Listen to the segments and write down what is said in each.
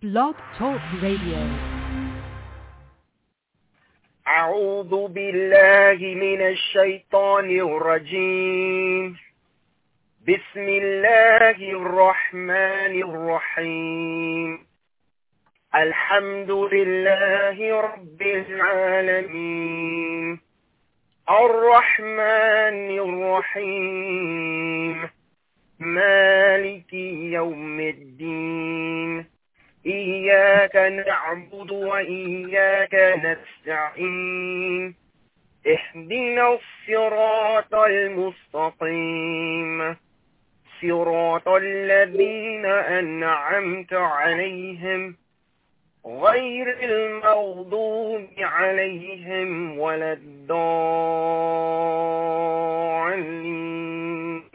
Blog Talk Radio. أعوذ بالله من الشيطان الرجيم. بسم الله الرحمن الرحيم. الحمد لله رب العالمين الرحمن الرحيم مالك يوم الدين إياك نعبد وإياك نستعين اهدنا الصراط المستقيم صراط الذين أنعمت عليهم غير المغضوب عليهم ولا الضالين.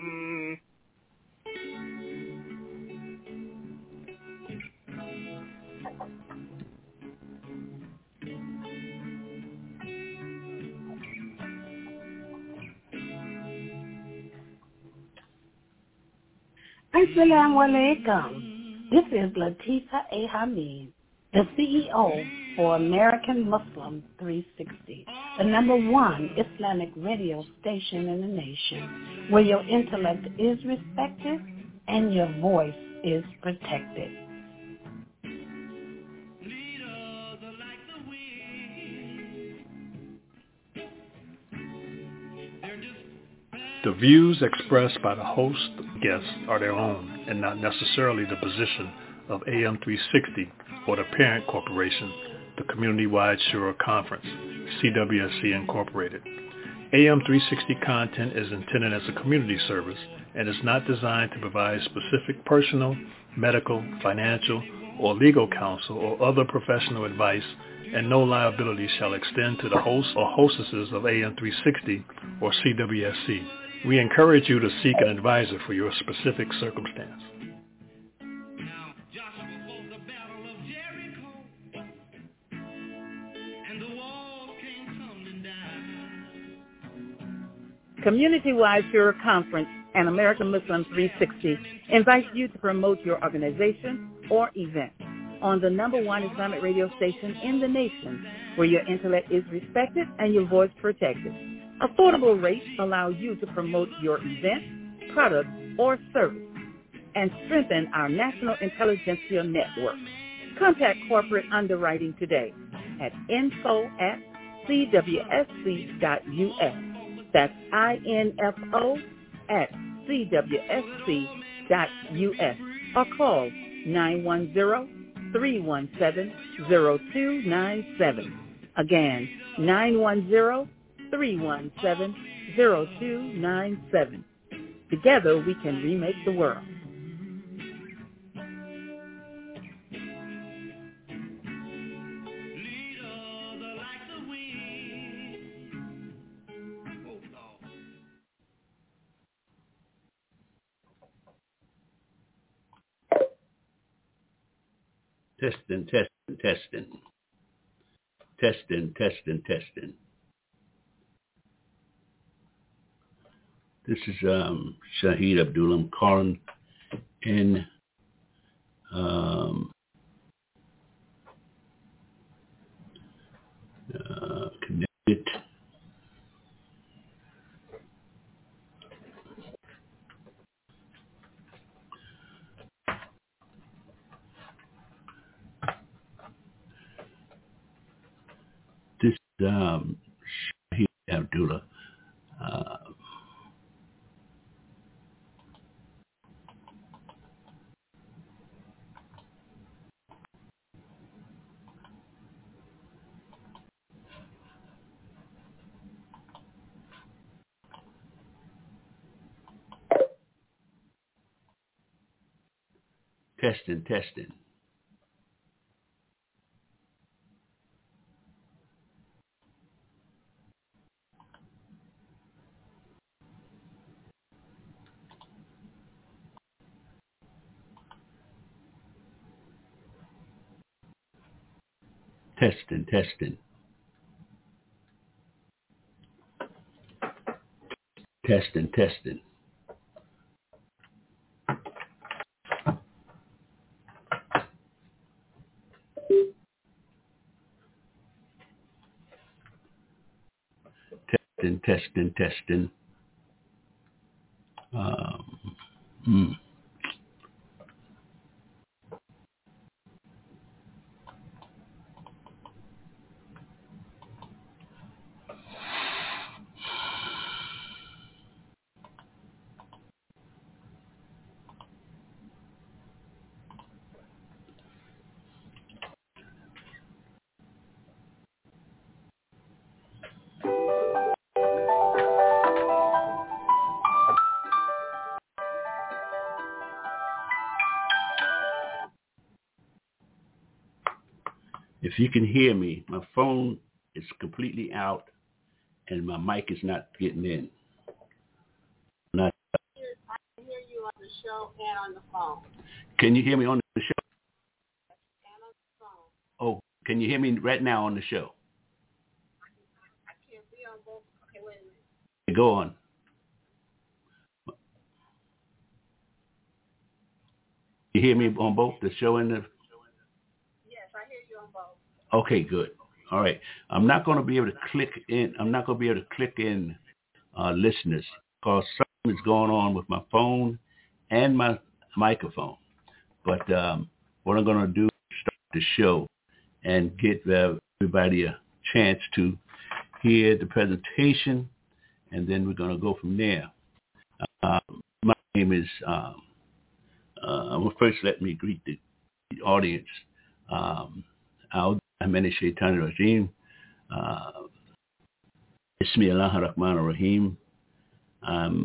Assalamu alaikum. This is Latifa A. Hamid, the CEO for American Muslim 360, the #1 Islamic radio station in the nation, where your intellect is respected and your voice is protected. The views expressed by the host and guests are their own and not necessarily the position of AM 360 or the parent corporation, the Community-Wide Shura Conference, CWSC Incorporated. AM 360 content is intended as a community service and is not designed to provide specific personal, medical, financial, or legal counsel or other professional advice, and no liability shall extend to the hosts or hostesses of AM 360 or CWSC. We encourage you to seek an advisor for your specific circumstance. Community-Wide Shura Conference and American Muslim 360 invites you to promote your organization or event on the #1 Islamic radio station in the nation, where your intellect is respected and your voice protected. Affordable rates allow you to promote your event, product, or service and strengthen our national intelligentsia network. Contact corporate underwriting today at info@cwsc.us. That's info@cwsc.us, or call 910-317-0297. Again, 910-317-0297. Together we can remake the world. Testing. This is Shahid Abdullah. I'm calling in Connecticut. This is Shahid Abdullah. Testing. Testing. Testing. If you can hear me, my phone is completely out and my mic is not getting in. I can hear you on the show and on the phone. Can you hear me on the show? And on the phone. Oh, can you hear me right now on the show? I can't be on both. Okay, wait a minute. Go on. You hear me on both the show and the... Yes, I hear you on both. Okay, good. All right. I'm not going to be able to click in. Listeners, because something is going on with my phone and my microphone. But what I'm going to do is start the show and get everybody a chance to hear the presentation, and then we're going to go from there. My name is... well, first let me greet the audience. Amani Shaitan Rajim. Ismi Allah Rahman Rahim. I'm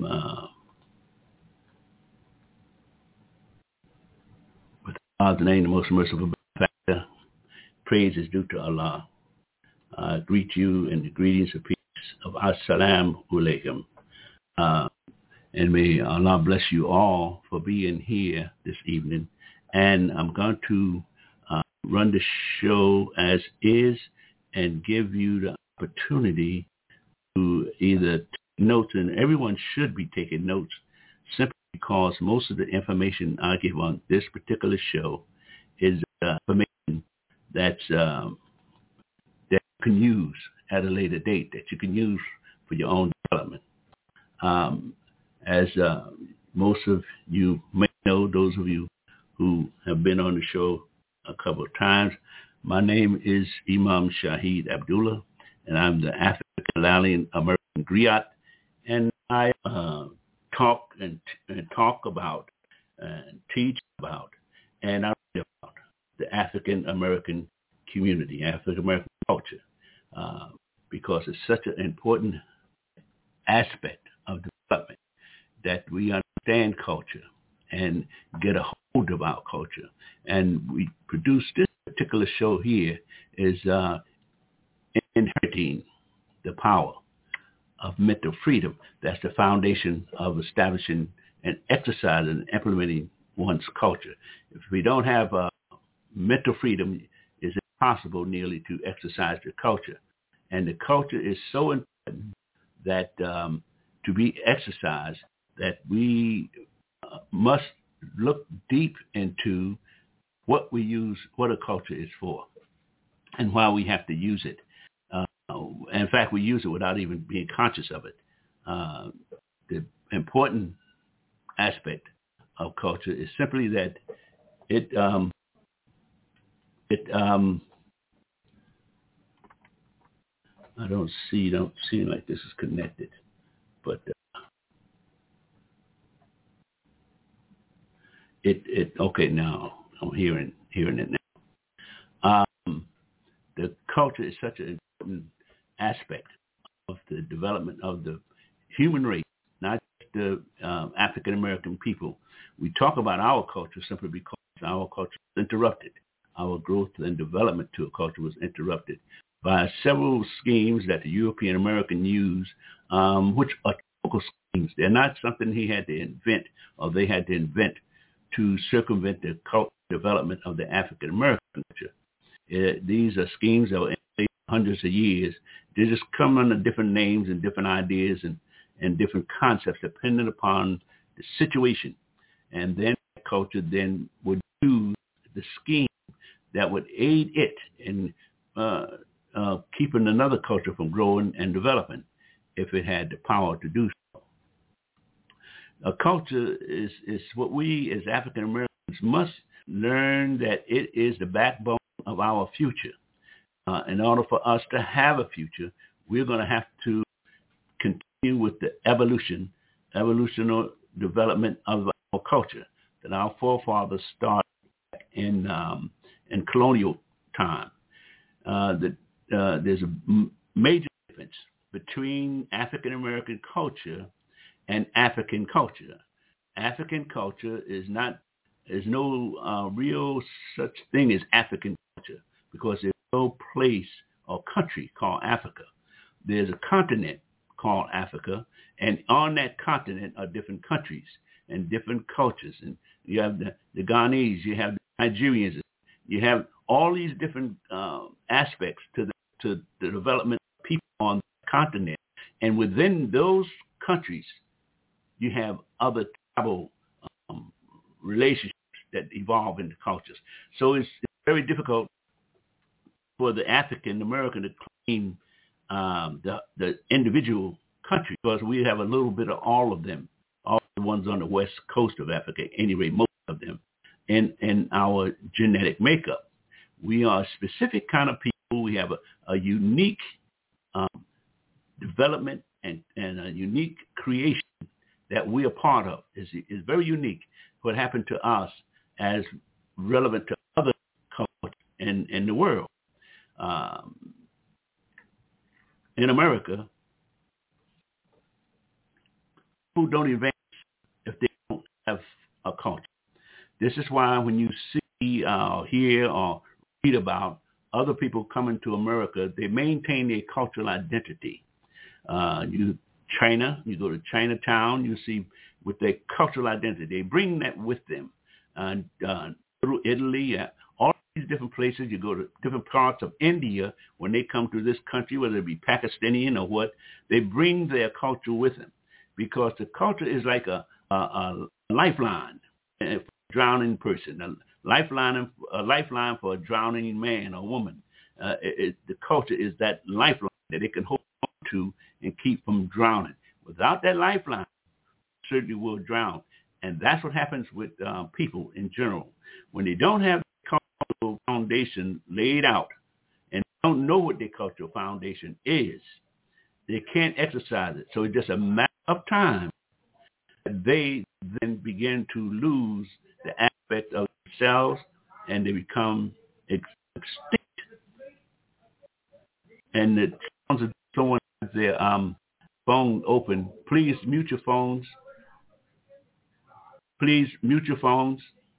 with Allah's name, the most merciful benefactor. Praise is due to Allah. I greet you in the greetings of peace of As-salamu alaykum. And may Allah bless you all for being here this evening. And I'm going to run the show as is and give you the opportunity to either take notes, and everyone should be taking notes simply because most of the information I give on this particular show is information that you can use at a later date, that you can use for your own development. As most of you may know, those of you who have been on the show a couple of times, my name is Imam Shahid Abdullah, and I'm the African American griot, and I talk about and teach about and I read about the African American community, African American culture, because it's such an important aspect of development that we understand culture and get a hold of our culture. And we produce this particular show here is inheriting the power of mental freedom. That's the foundation of establishing and exercising and implementing one's culture. If we don't have mental freedom, it's impossible nearly to exercise the culture. And the culture is so important that to be exercised, that we must look deep into what we use, what a culture is for, and why we have to use it. In fact, we use it without even being conscious of it. The important aspect of culture is simply that it I don't seem like this is connected, but okay, now I'm hearing it now. The culture is such an important aspect of the development of the human race, not just the African American people. We talk about our culture simply because our culture was interrupted. Our growth and development to a culture was interrupted by several schemes that the European American use, which are local schemes. They're not something he had to invent or they had to invent to circumvent the development of the African American culture. These are schemes that were in place hundreds of years. They just come under different names and different ideas and different concepts depending upon the situation. And then culture then would use the scheme that would aid it in keeping another culture from growing and developing if it had the power to do so. A culture is what we as African Americans must learn, that it is the backbone of our future. In order for us to have a future, we're going to have to continue with the evolutional development of our culture that our forefathers started in colonial time. There's a major difference between African American culture and African culture. African culture is no real such thing as African culture, because there's no place or country called Africa. There's a continent called Africa, and on that continent are different countries and different cultures. And you have the Ghanese, you have the Nigerians, you have all these different aspects to the development of people on the continent. And within those countries, you have other tribal relationships that evolve into cultures. So it's very difficult for the African American to claim the individual country, because we have a little bit of all of them, all the ones on the west coast of Africa, anyway, most of them, in our genetic makeup. We are a specific kind of people. We have a unique development and a unique creation that we are part of. Is very unique. What happened to us as relevant to other cultures in the world. In America, people don't advance if they don't have a culture. This is why when you see, hear, or read about other people coming to America, they maintain their cultural identity. China, you go to Chinatown, you see with their cultural identity, they bring that with them. Through Italy, all these different places, you go to different parts of India, when they come to this country, whether it be Pakistani or what, they bring their culture with them, because the culture is like a lifeline for a drowning person, a lifeline for a drowning man or woman. The culture is that lifeline that they can hold on to and keep from drowning. Without that lifeline, certainly will drown. And that's what happens with people in general. When they don't have the cultural foundation laid out and don't know what their cultural foundation is, they can't exercise it. So it's just a matter of time that they then begin to lose the aspect of themselves, and they become extinct. And it sounds as if someone has their phone open. Please mute your phones. Please mute your phones.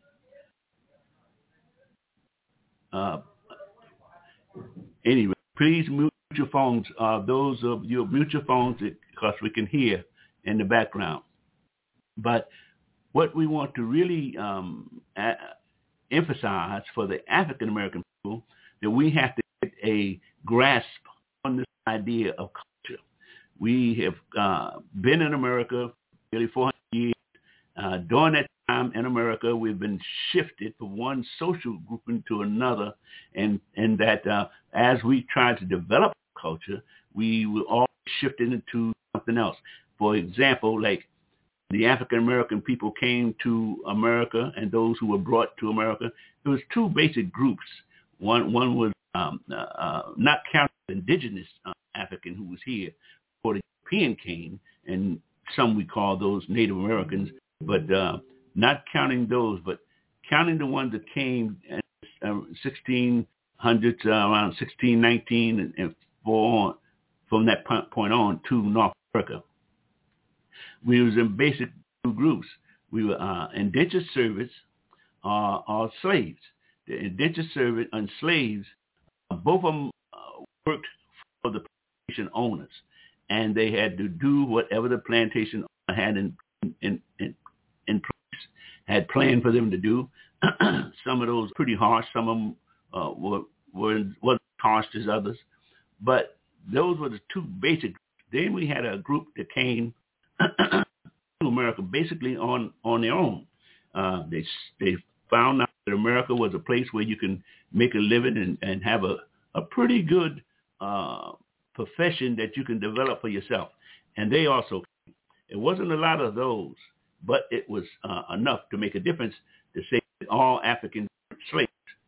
Anyway, please mute your phones. Those of you mute your phones because we can hear in the background. But what we want to really emphasize for the African American people, that we have to get a grasp on this idea of culture. We have been in America nearly 400 years. During that time in America, we've been shifted from one social grouping to another, and that as we try to develop culture, we were all shifted into something else. For example, like the African American people came to America, and those who were brought to America, there was two basic groups. One was not counting the indigenous African who was here before the European came, and some we call those Native Americans. But not counting those, but counting the ones that came in 1600s, around 1619 and on, from that point on to North America. We was in basic two groups. We were indentured servants or slaves. The indentured servant and slaves, both of them worked for the plantation owners, and they had to do whatever the plantation owner had in place, had planned for them to do. Some of those pretty harsh. Some of them wasn't harsh as others. But those were the two basic groups. Then we had a group that came to America basically on their own. They found out that America was a place where you can make a living and have a pretty good profession that you can develop for yourself. And they also came. It wasn't a lot of those, but it was enough to make a difference to say that all Africans were slaves.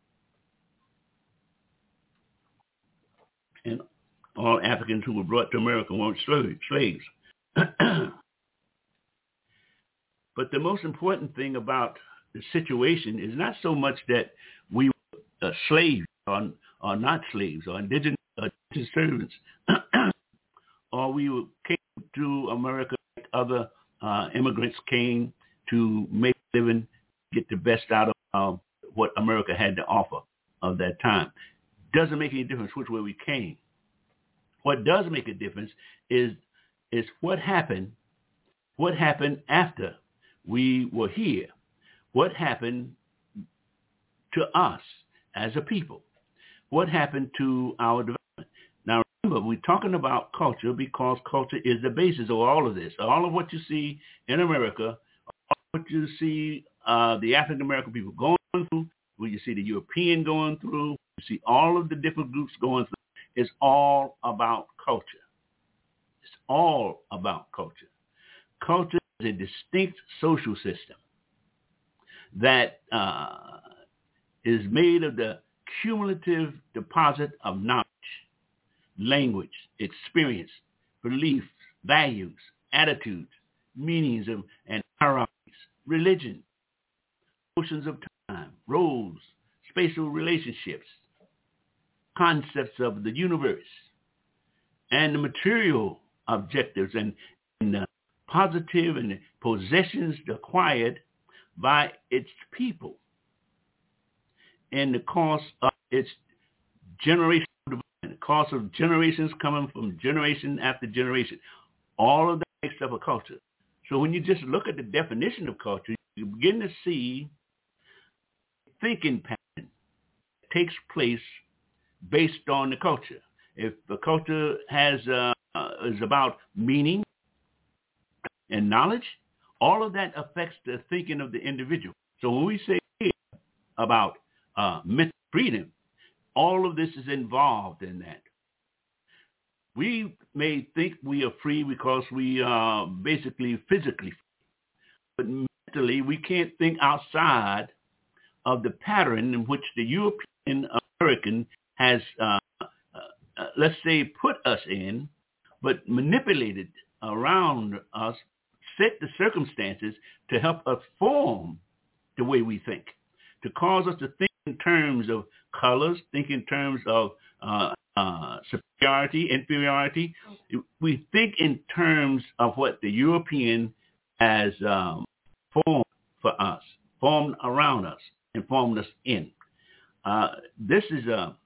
And all Africans who were brought to America weren't slaves. But the most important thing about the situation is not so much that we were slaves or not slaves or indigenous servants, or we came to America like other immigrants came to make a living, get the best out of what America had to offer of that time. Doesn't make any difference which way we came. What does make a difference is what happened after we were here. What happened to us as a people? What happened to our development? Now remember, we're talking about culture because culture is the basis of all of this. All of what you see in America, all of what you see the African American people going through, what you see the European going through, you see all of the different groups going through, is all about culture. It's all about culture. Culture is a distinct social system that is made of the cumulative deposit of knowledge, language, experience, beliefs, values, attitudes, meanings and hierarchies, religion, notions of time, roles, spatial relationships, concepts of the universe, and the material objectives and positive and possessions acquired by its people in the course of its generational development, the course of generations coming from generation after generation. All of that makes up a culture. So when you just look at the definition of culture, you begin to see thinking pattern that takes place based on the culture. If the culture is about meaning and knowledge, all of that affects the thinking of the individual. So when we say about mental freedom, all of this is involved in that. We may think we are free because we are basically physically free, but mentally we can't think outside of the pattern in which the European American has, let's say, put us in, but manipulated around us, set the circumstances to help us form the way we think, to cause us to think in terms of colors, think in terms of superiority, inferiority. We think in terms of what the European has formed for us, formed around us, and formed us in. This is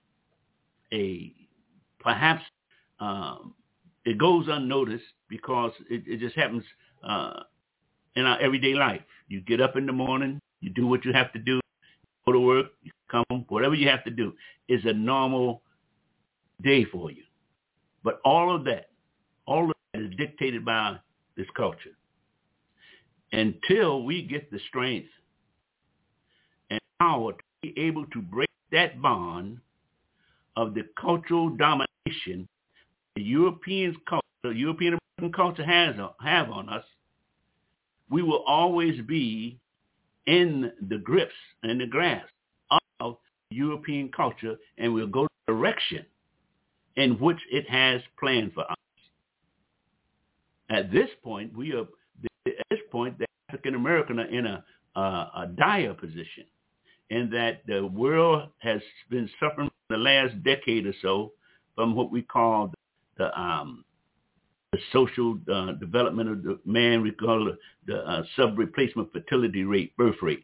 perhaps it goes unnoticed because it just happens in our everyday life. You get up in the morning, you do what you have to do, go to work, you come home, whatever you have to do is a normal day for you. But all of that is dictated by this culture. Until we get the strength and power to be able to break that bond of the cultural domination the European American culture have on us, we will always be in the grips and the grasp of European culture, and we'll go the direction in which it has planned for us. At this point, the African American are in a dire position, in that the world has been suffering for the last decade or so from what we call the social development of the man. We call the sub-replacement fertility rate, birth rate.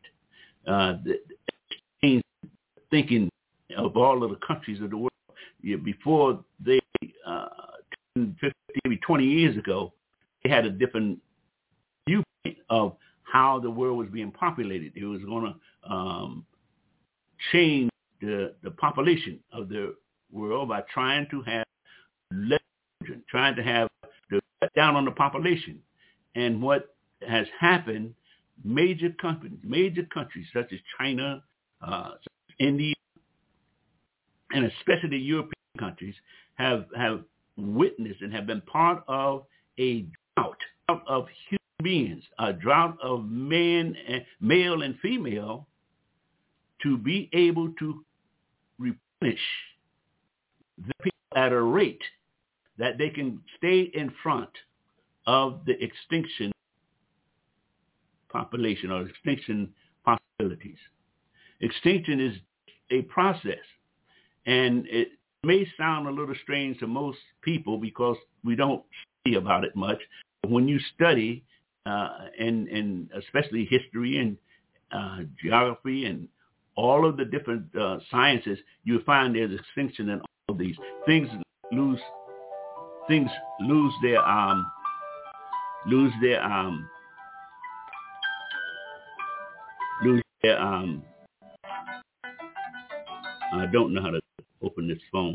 Thinking of all of the countries of the world. Before they, 10, 15, maybe 20 years ago, they had a different viewpoint of how the world was being populated. It was going to change the population of the world by trying to have less children, trying to have to cut down on the population. And what has happened, major countries such as China, India, and especially the European countries have witnessed and have been part of a drought of human beings, a drought of men, male and female, to be able to replenish the people at a rate that they can stay in front of the extinction population or extinction possibilities. Extinction is a process, and it may sound a little strange to most people because we don't study about it much. But when you study, and especially history and geography and all of the different sciences, you'll find there's extinction in all of these. Things lose their I don't know how to open this phone.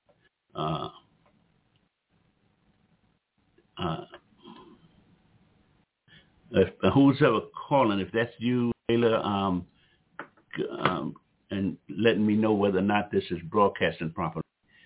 Who's ever calling, if that's you, Layla, and letting me know whether or not this is broadcasting properly.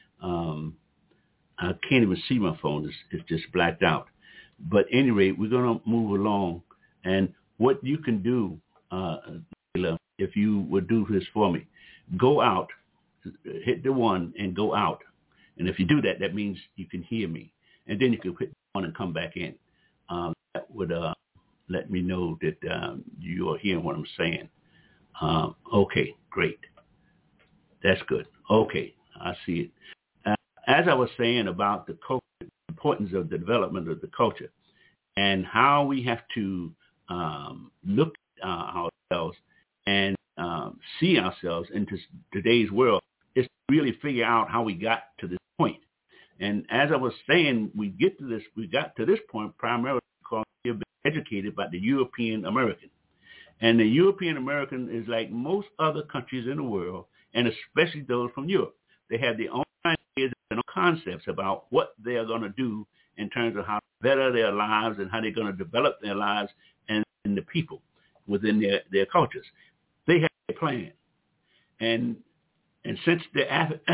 I can't even see my phone. It's just blacked out. But at any rate, we're going to move along. And what you can do, Layla, if you would do this for me, go out, hit the 1 and go out. And if you do that, that means you can hear me. And then you can hit 1 and come back in. That would let me know that you are hearing what I'm saying. Okay, great. That's good. Okay, I see it. As I was saying about the culture, importance of the development of the culture, and how we have to look at ourselves and see ourselves into today's world, is to really figure out how we got to this point. And as I was saying, we got to this point primarily because we have been educated by the European American. And the European American is like most other countries in the world, and especially those from Europe. They have their own ideas and concepts about what they are going to do in terms of how to better their lives and how they're going to develop their lives and the people within their cultures. They have a plan. And since the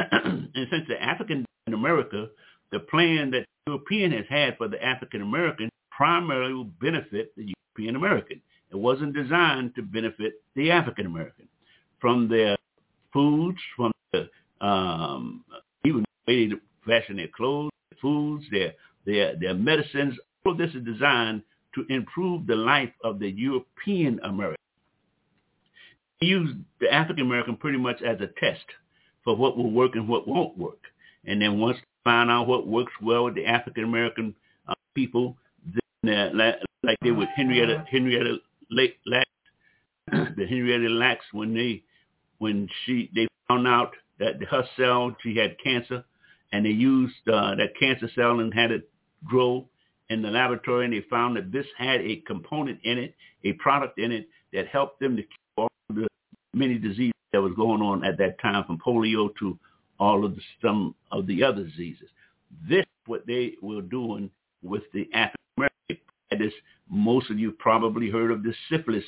African in America, the plan that the European has had for the African American primarily will benefit the European American. It wasn't designed to benefit the African American. From their foods, from the even the way they fashion their clothes, their foods, their medicines, all of this is designed to improve the life of the European American. They use the African American pretty much as a test for what will work and what won't work. And then once they find out what works well with the African American people, then like they with Henrietta Lacks, the Henrietta Lacks, when they found out that her cell, she had cancer, and they used that cancer cell and had it grow in the laboratory, and they found that this had a component in it, a product in it that helped them to cure all the many diseases that was going on at that time, from polio to all of some of the other diseases. This is what they were doing with the African American. Most of you probably heard of the syphilis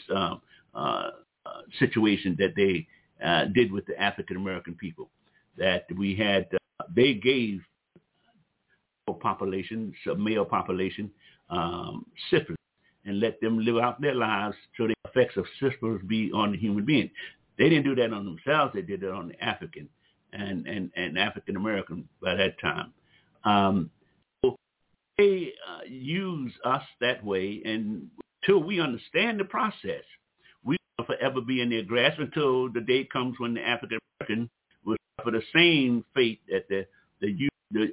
situation that they did with the African American people. That we had, they gave population, male population, syphilis, and let them live out their lives so the effects of syphilis be on the human being. They didn't do that on themselves. They did that on the African and African American by that time. So they use us that way, and until we understand the process, we will forever be in their grasp until the day comes when the African American will suffer the same fate that the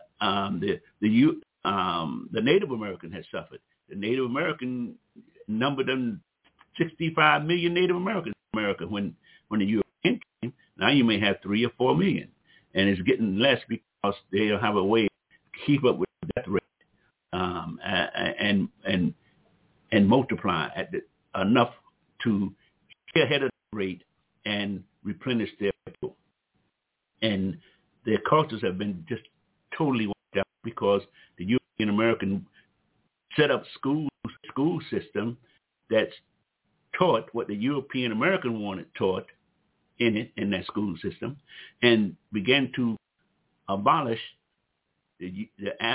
Native American has suffered. The Native American numbered them 65 million Native Americans in America when the European came. Now you may have 3 or 4 million, and it's getting less because they don't have a way to keep up with the death rate and multiply enough to stay ahead of the rate and replenish their people. And their cultures have been just totally wiped out because the European American set up school system that's taught what the European American wanted taught, in that school system, and began to abolish the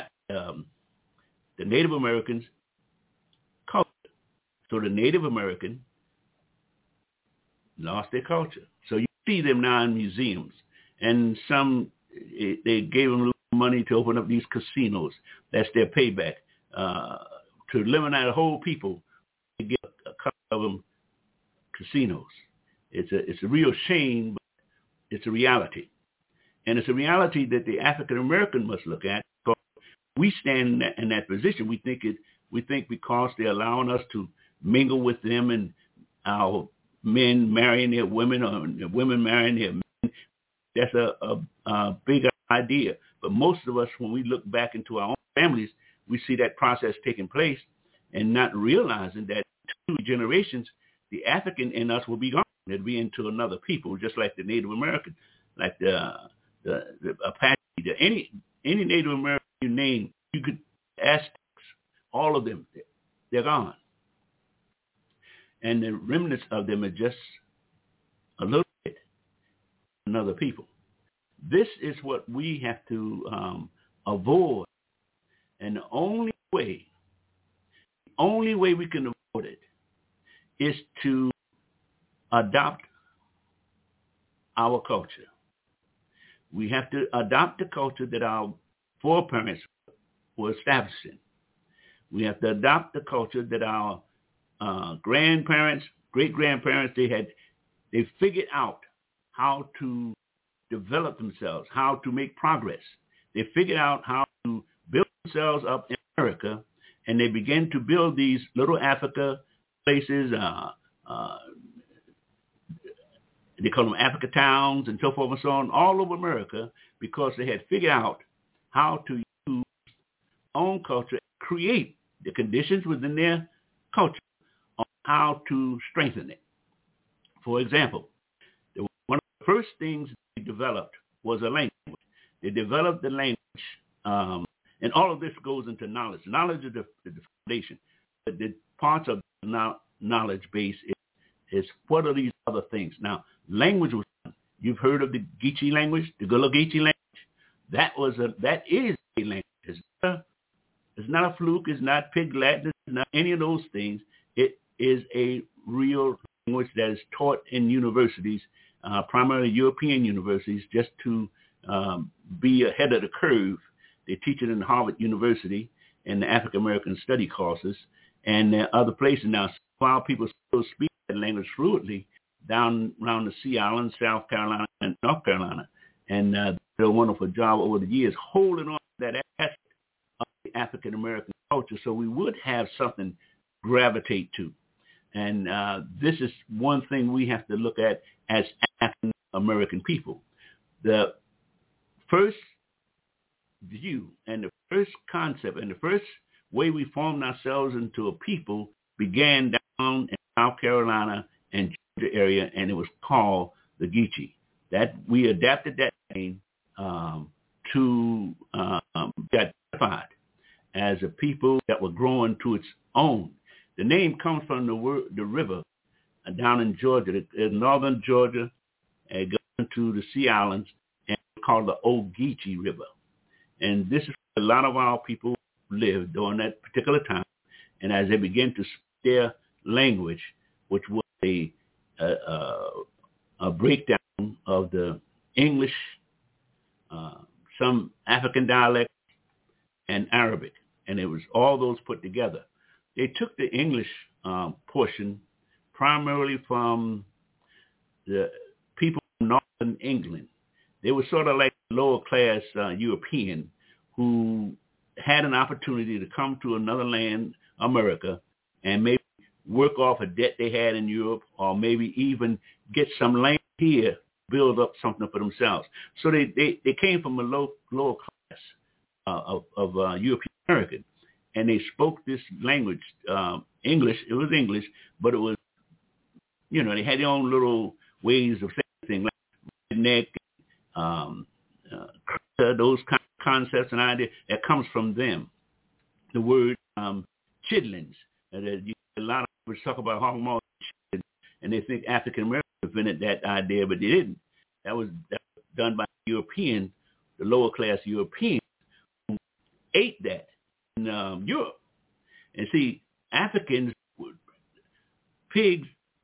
Native Americans' culture. So the Native American lost their culture. So you see them now in museums, and some they gave them money to open up these casinos. That's their payback. To eliminate a whole people, they give a couple of them casinos. It's a real shame, but it's a reality. And it's a reality that the African American must look at. Because we stand in that position. We think because they're allowing us to mingle with them, and our men marrying their women, or women marrying their men, that's a big idea. But most of us, when we look back into our own families, we see that process taking place, and not realizing that 2 generations, the African in us will be gone. It'll be into another people, just like the Native American, like the Apache, any Native American you name, you could Aztecs, all of them, they're gone. And the remnants of them are just a little bit another people. This is what we have to avoid. And the only way we can avoid it is to adopt our culture. We have to adopt the culture that our foreparents were establishing. We have to adopt the culture that our grandparents, great-grandparents, they figured out how to develop themselves, how to make progress. They figured out how to build themselves up in America, and they began to build these little Africa places, they call them Africa towns and so forth and so on, all over America, because they had figured out how to use their own culture, create the conditions within their culture on how to strengthen it. For example, one of the first things they developed was a language. They developed the language, and all of this goes into knowledge. Knowledge is the foundation, but the parts of the knowledge base is what are these other things. Now, language was done. You've heard of the Geechee language, the Gullah Geechee language. That is a language. It's not a fluke. It's not Pig Latin. It's not any of those things. It is a real language that is taught in universities, primarily European universities, just to be ahead of the curve. They teach it in Harvard University in the African American study courses, and there are other places now. While people still speak that language fluently down around the Sea Islands, South Carolina, and North Carolina, and did a wonderful job over the years holding on to that aspect of the African American culture, so we would have something to gravitate to. And this is one thing we have to look at as African American people. The first view and the first concept and the first way we formed ourselves into a people began down in South Carolina and Georgia area, and it was called the Geechee. That we adapted that name to get identified as a people that were growing to its own. The name comes from the river down in Georgia, northern Georgia, and going to the Sea Islands, and it's called the Ogeechee River. And this is where a lot of our people lived during that particular time. And as they began to speak their language, which was a breakdown of the English, some African dialect, and Arabic, and it was all those put together. They took the English portion primarily from the people from northern England. They were sort of like lower class European who had an opportunity to come to another land, America, and maybe work off a debt they had in Europe, or maybe even get some land here, build up something for themselves. So they came from a lower class of European American, and they spoke this language, English. It was English, but it was, they had their own little ways of saying things, like redneck, those kind of concepts and ideas that comes from them. The word chitlins, a lot of people talk about Hong Kong, and they think African Americans invented that idea, but they didn't. That was done by Europeans, the lower class Europeans, who ate that in Europe. And see, Africans, pig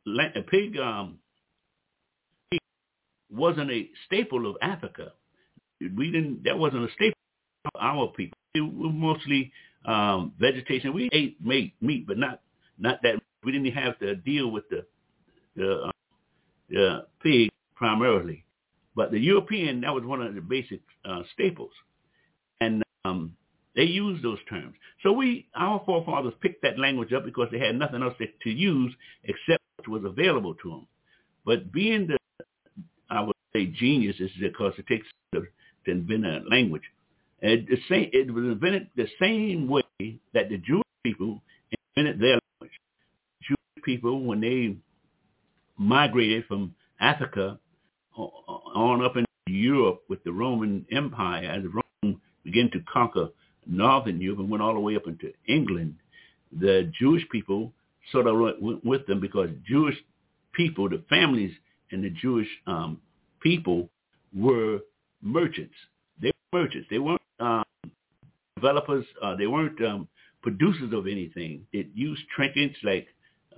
wasn't a staple of Africa. That wasn't a staple of our people. It was mostly vegetation. We ate meat, but not that. We didn't have to deal with the pig primarily. But the European, that was one of the basic staples. And they used those terms. So our forefathers picked that language up because they had nothing else to use except what was available to them. But being I would say genius is because it takes to invent a language. It was invented the same way that the Jewish people invented their language. Jewish people, when they migrated from Africa on up into Europe with the Roman Empire, as Rome began to conquer northern Europe and went all the way up into England, the Jewish people sort of went with them because Jewish people, the families and the Jewish people were merchants. They were merchants. They weren't developers. They weren't producers of anything. They used trinkets like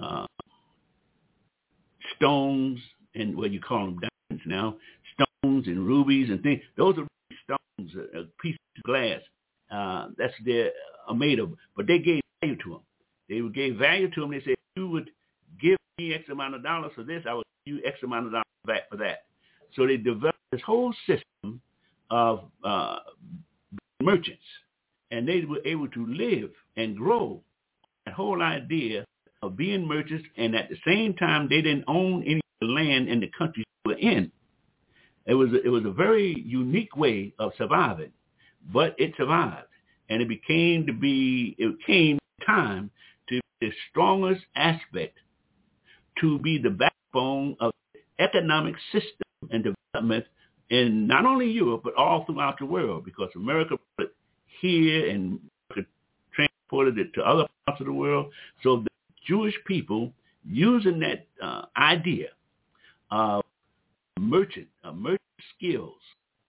stones and what you call them diamonds now, stones and rubies and things. Those are stones, a piece of glass. That's what they're made of. But they gave value to them. They gave value to them. They said, you would give me X amount of dollars for this, I would give you X amount of dollars back for that. So they developed this whole system of merchants, and they were able to live and grow. That whole idea of being merchants, and at the same time, they didn't own any land in the country they were in. It was a very unique way of surviving, but it survived, and it came time to be the strongest aspect, to be the backbone of the economic system and development in not only Europe, but all throughout the world, because America put it here and transported it to other parts of the world. So the Jewish people, using that idea of merchant skills,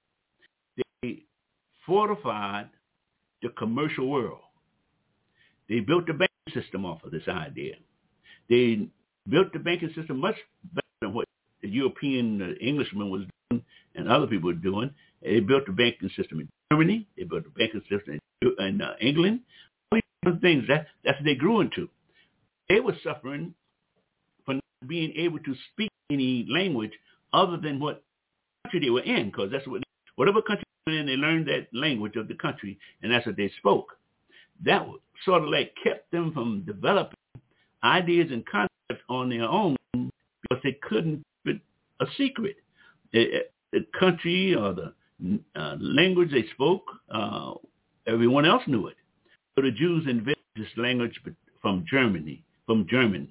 they fortified the commercial world. They built the banking system off of this idea. They built the banking system much better than what the European Englishman was doing and other people were doing. They built the banking system in Germany. They built the banking system in England. All these different things. That's what they grew into. They were suffering for not being able to speak any language other than what country they were in, because that's whatever country they were in, they learned that language of the country, and that's what they spoke. That sort of like kept them from developing ideas and concepts on their own because they couldn't keep it a secret. The country or the language they spoke, everyone else knew it. So the Jews invented this language from a German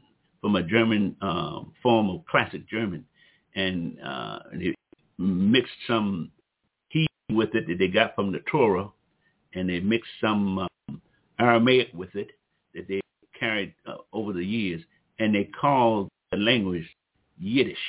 form of classic German, and they mixed some Hebrew with it that they got from the Torah, and they mixed some Aramaic with it that they carried over the years, and they called the language Yiddish.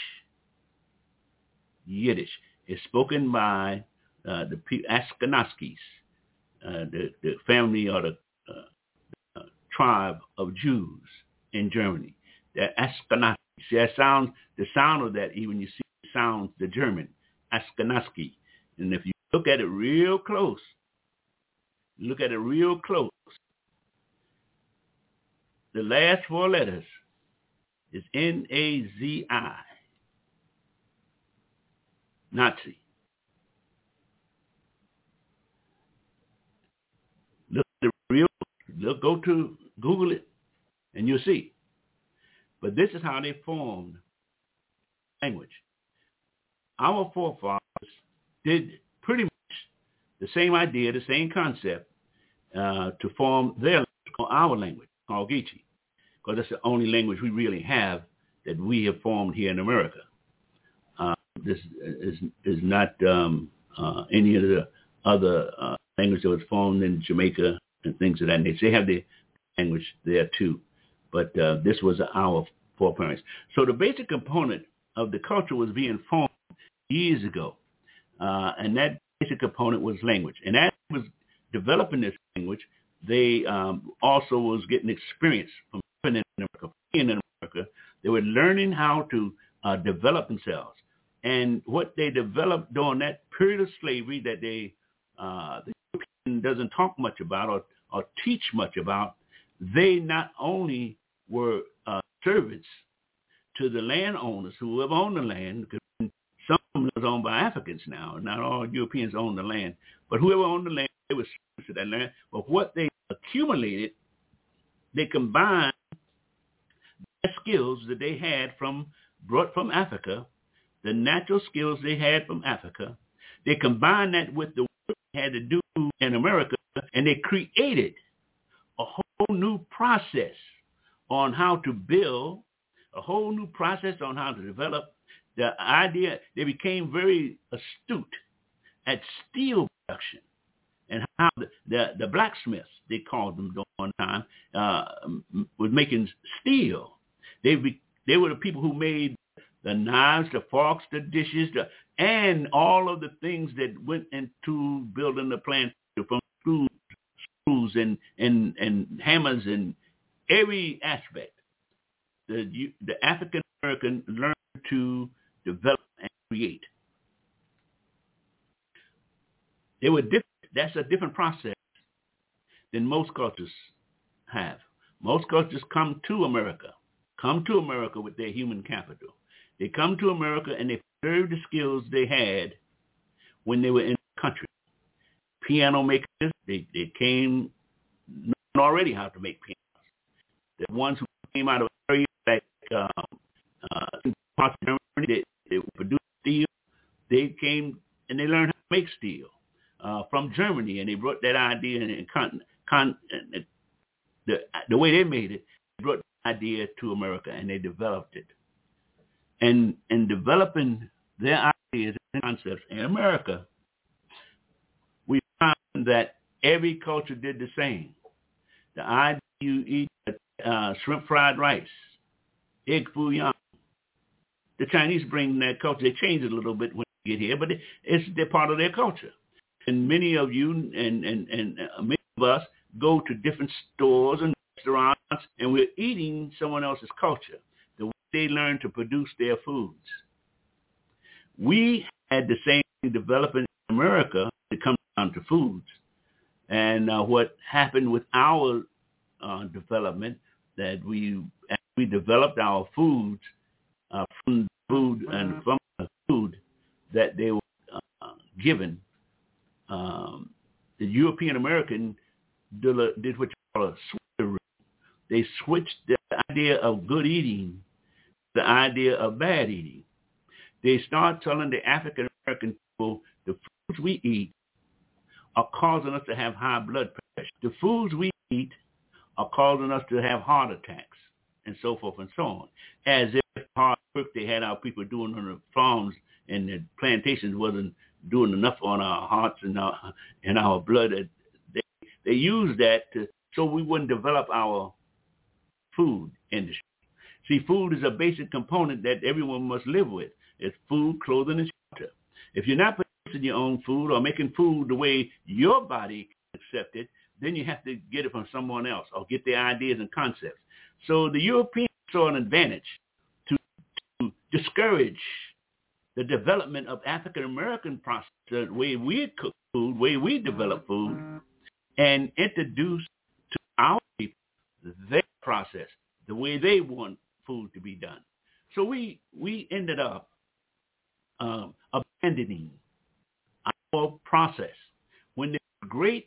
Yiddish is spoken by the Ashkenazis, the family or the tribe of Jews in Germany. The Ashkenazis. The sound of that, even you see it sounds the German, Ashkenazi. And if you look at it real close, the last four letters is N-A-Z-I. Nazi. Go to Google it, and you'll see. But this is how they formed language. Our forefathers did pretty much the same idea, the same concept, to form their language, called our language, called Geechee, because that's the only language we really have that we have formed here in America. This is not any of the other language that was formed in Jamaica and things of that nature. They have their language there too, but this was our foreparents. So the basic component of the culture was being formed years ago. And that basic component was language. And as they was developing this language, they also was getting experience from living in America, being in America. They were learning how to develop themselves. And what they developed during that period of slavery that the European doesn't talk much about or teach much about, they not only were servants to the landowners, whoever owned the land, because some of them was owned by Africans now. Not all Europeans owned the land. But whoever owned the land, they were servants to that land. But what they accumulated, they combined the skills that they had brought from Africa, the natural skills they had from Africa. They combined that with the work they had to do in America, and they created a whole new process on how to build, a whole new process on how to develop the idea. They became very astute at steel production and how the blacksmiths, they called them during one time, was making steel. They were the people who made the knives, the forks, the dishes, and all of the things that went into building the plant, from screws and hammers and every aspect. The African American learned to develop and create. They were different. That's a different process than most cultures have. Most cultures come to America with their human capital. They come to America and they preserve the skills they had when they were in the country. Piano makers, they came knowing already how to make pianos. The ones who came out of areas like parts of Germany, they produced steel. They came and they learned how to make steel from Germany, and they brought that idea and the way they made it, they brought the idea to America, and they developed it. And developing their ideas and concepts in America, we find that every culture did the same. The idea you eat shrimp fried rice, egg foo young. The Chinese bring that culture. They change it a little bit when they get here, but they're part of their culture. And many of you and many of us go to different stores and restaurants, and we're eating someone else's culture, the way they learn to produce their foods. We had the same thing developing in America when it comes down to foods. And what happened with our development, that we developed our foods from food and from the food that they were given. The European American did what you call a switcheroo. They switched the idea of good eating to the idea of bad eating. They start telling the African American people the foods we eat are causing us to have high blood pressure. The foods we eat are causing us to have heart attacks, and so forth and so on. As if hard work they had our people doing on the farms and the plantations wasn't doing enough on our hearts and our blood. They used that so we wouldn't develop our food industry. See, food is a basic component that everyone must live with. It's food, clothing, and shelter. If you're not producing your own food or making food the way your body can accept it, then you have to get it from someone else or get their ideas and concepts. So the Europeans saw an advantage to discourage the development of African American process, the way we cook food, the way we develop food, and introduce to our people their process, the way they want food to be done. So we ended up abandoning our process when there's great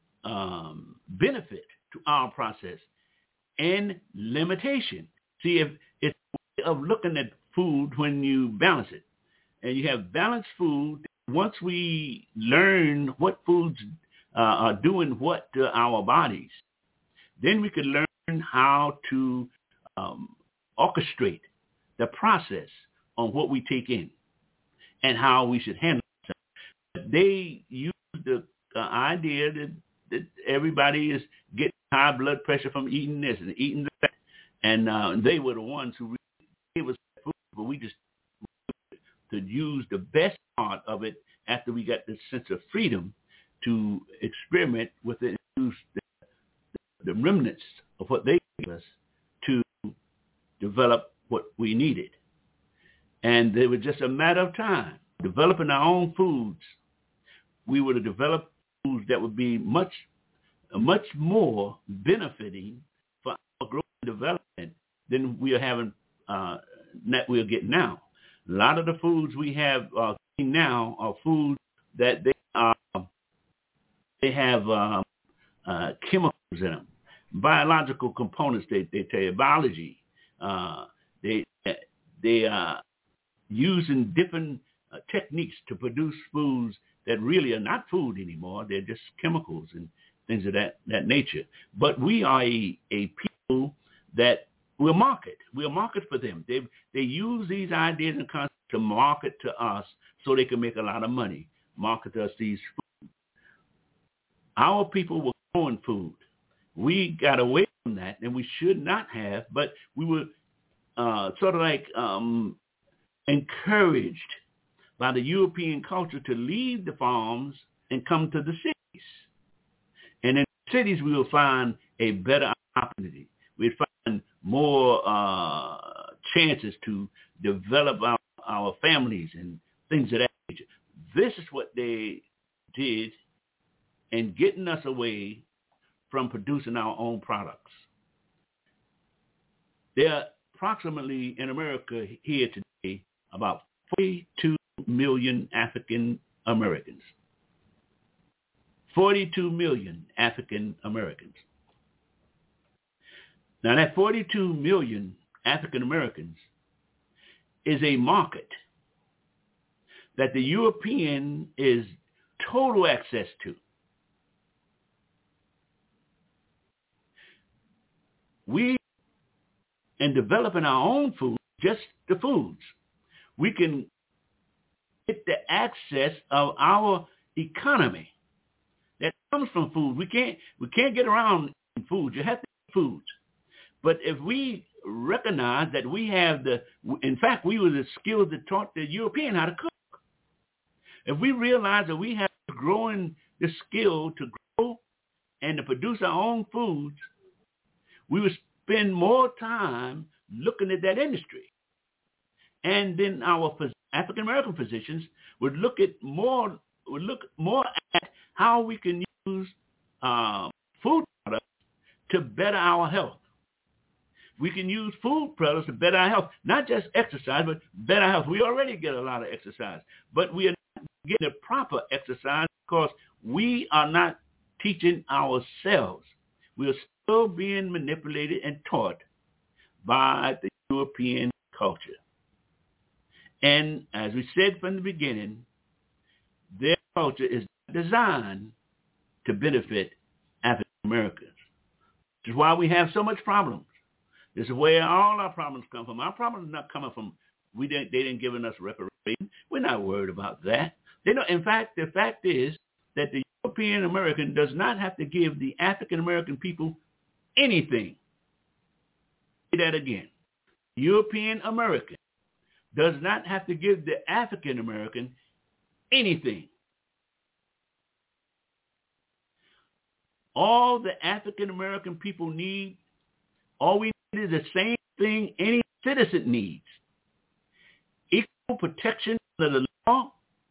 benefit to our process and limitation. See, if it's a way of looking at food when you balance it, and you have balanced food, once we learn what foods are doing what to our bodies, then we could learn how to orchestrate the process on what we take in and how we should handle it. They use the idea that everybody is getting high blood pressure from eating this and eating that, and they were the ones who really gave us food, but we just to use the best part of it after we got this sense of freedom to experiment with it and use the remnants of what they gave us to develop what we needed. And it was just a matter of time. Developing our own foods, we would have developed foods that would be much more benefiting for our growth and development than we are having, that we are getting now. A lot of the foods we have now are foods that they have chemicals in them, biological components. They tell you biology. They are using different techniques to produce foods that really are not food anymore. They're just chemicals and things of that nature. But we are a people that we'll market. We'll market for them. They use these ideas and concepts to market to us so they can make a lot of money. Market to us these foods. Our people were growing food. We got away from that, and we should not have, but we were sort of like encouraged by the European culture to leave the farms and come to the cities. And in the cities, we will find a better opportunity. We'll find more chances to develop our families and things of that nature. This is what they did in getting us away from producing our own products. There are approximately in America here today about 42 million African Americans. 42 million African Americans. Now that 42 million African Americans is a market that the European is total access to. We, in developing our own food, just the foods, we can get the access of our economy that comes from food. We can't get around food. You have to eat foods. But if we recognize that we have in fact, we were the skills that taught the European how to cook. If we realize that we have growing the skill to grow and to produce our own foods, we would spend more time looking at that industry. And then our African-American physicians would look more at how we can use food products to better our health. We can use food products to better our health, not just exercise, but better health. We already get a lot of exercise, but we are not getting the proper exercise because we are not teaching ourselves. We are still being manipulated and taught by the European culture. And as we said from the beginning, their culture is designed to benefit African Americans. Which is why we have so much problems. This is where all our problems come from. Our problems are not coming from they didn't give us reparations. We're not worried about that. They don't. In fact, the fact is that the European American does not have to give the African American people anything. Say that again. European American does not have to give the African American anything. All the African American people need, all we need is the same thing any citizen needs. Equal protection under the law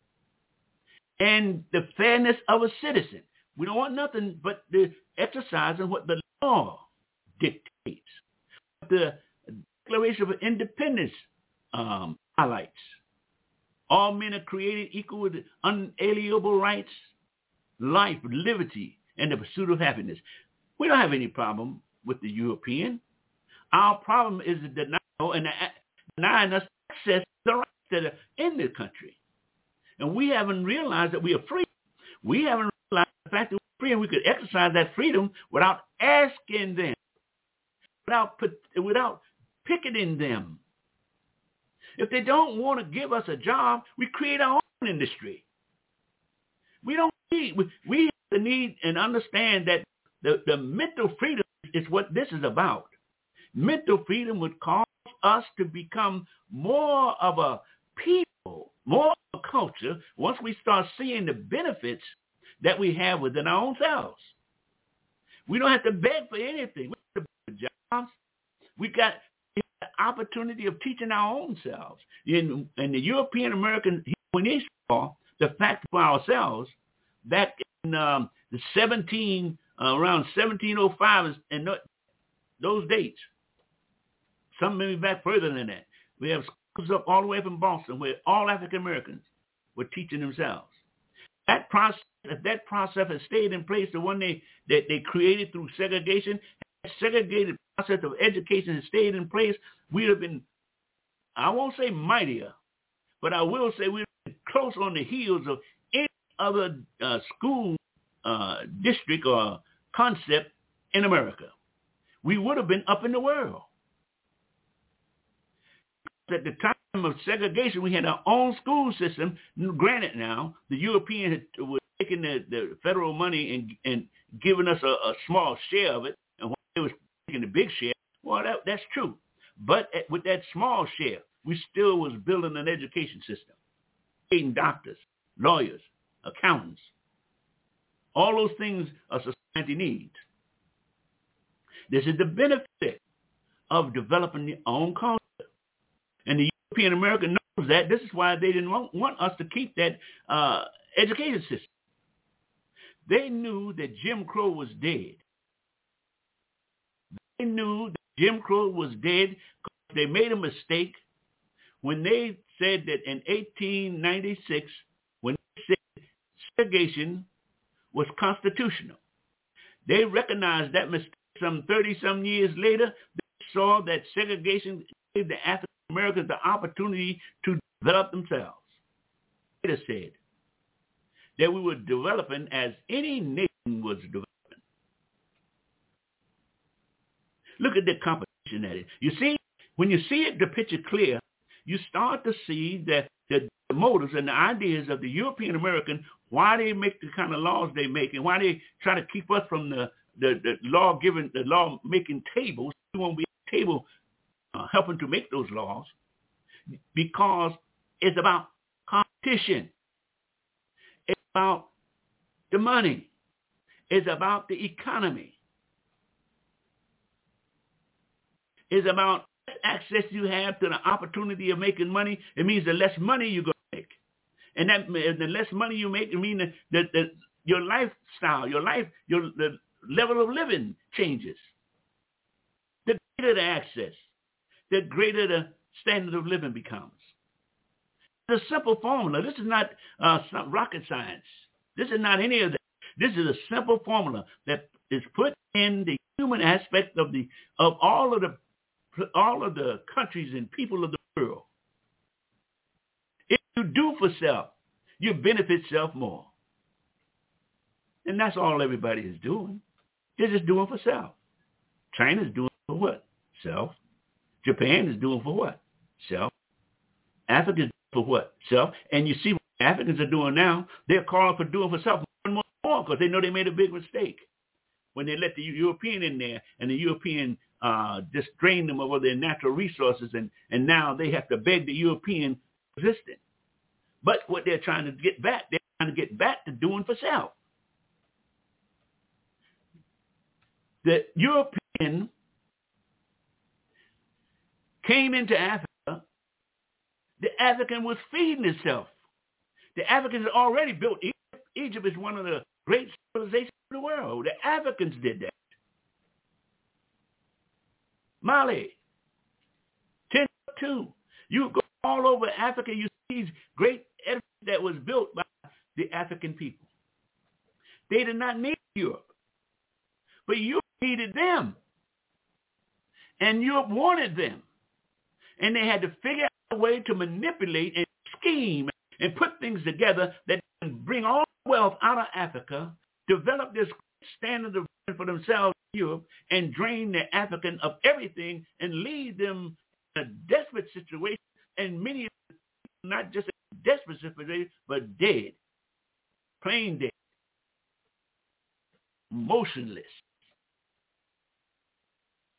and the fairness of a citizen. We don't want nothing but the exercising what the law dictates. The Declaration of Independence highlights. All men are created equal with unalienable rights, life, liberty, and the pursuit of happiness. We don't have any problem with the European. Our problem is the denial and denying us access to the rights that are in the country. And we haven't realized that we are free. We haven't realized the fact that we're free and we could exercise that freedom without asking them, without picketing them. If they don't want to give us a job, we create our own industry. We don't need, we have to need and understand that the mental freedom is what this is about. Mental freedom would cause us to become more of a people more culture once we start seeing the benefits that we have within our own selves. We don't have to beg for anything. We don't have to beg for jobs. We got the opportunity of teaching our own selves. And the European American, when they saw the fact for ourselves back in around 1705 and those dates, some maybe back further than that. We have schools up all the way from Boston where all African Americans were teaching themselves. That process, if that process has stayed in place, the one that they created through segregation, that segregated process of education has stayed in place, we'd have been, I won't say mightier, but I will say we'd have been close on the heels of any other school district or concept in America. We would have been up in the world. At the time of segregation, we had our own school system. Granted now, the Europeans were taking the federal money and giving us a small share of it, and when they was taking the big share, well, that's true. But with that small share, we still was building an education system, creating doctors, lawyers, accountants, all those things a society needs. This is the benefit of developing your own culture. And the European American knows that. This is why they didn't want us to keep that education system. They knew that Jim Crow was dead. They knew that Jim Crow was dead because they made a mistake when they said that in 1896, when they said segregation was constitutional. They recognized that mistake some 30-some years later. They saw that segregation gave the African Americans the opportunity to develop themselves. It said that we were developing as any nation was developing. Look at the competition at it. You see, when you see it, the picture clear, you start to see that the motives and the ideas of the European American, why they make the kind of laws they make and why they try to keep us from the law-making tables. We won't be at the table helping to make those laws, because it's about competition. It's about the money. It's about the economy. It's about access you have to the opportunity of making money. It means the less money you're going to make. And that the less money you make, it means that your lifestyle, the level of living changes. The greater the access, the greater the standard of living becomes. It's a simple formula. This is not rocket science. This is not any of that. This is a simple formula that is put in the human aspect of all of the countries and people of the world. If you do for self, you benefit self more. And that's all everybody is doing. They're just doing for self. China's doing for what? Self. Japan is doing for what? Self. Africa is doing for what? Self. And you see what Africans are doing now, they're calling for doing for self more and more because they know they made a big mistake when they let the European in there, and the European just drained them of all their natural resources, and now they have to beg the European existence. But what they're trying to get back, to doing for self. The European came into Africa, the African was feeding itself. The Africans had already built Egypt. Egypt is one of the great civilizations of the world. The Africans did that. Mali, Timbuktu. You go all over Africa, you see these great edifices that was built by the African people. They did not need Europe, but Europe needed them. And Europe wanted them. And they had to figure out a way to manipulate and scheme and put things together that can bring all wealth out of Africa, develop this standard of living for themselves in Europe, and drain the African of everything and leave them in a desperate situation, and many of them not just a desperate situation, but dead, plain dead, motionless.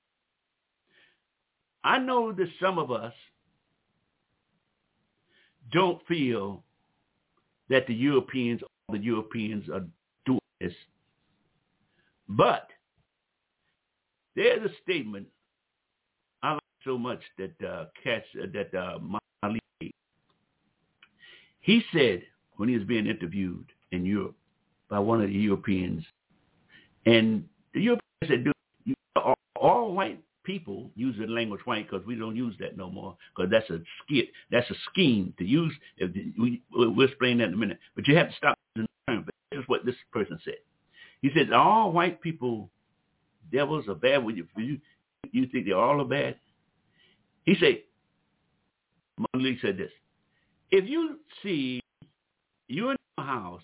I know that some of us don't feel that the Europeans are doing this. But there's a statement I like so much that Mali made. He said when he was being interviewed in Europe by one of the Europeans, and the Europeans said, "Dude, all white people use the language white because we don't use that no more because that's a scheme to use. We'll explain that in a minute. But you have to stop using the term." But this is what this person said. He said, "All white people, devils are bad. You think they're all bad?" He said, Malik said this: if you see you in your house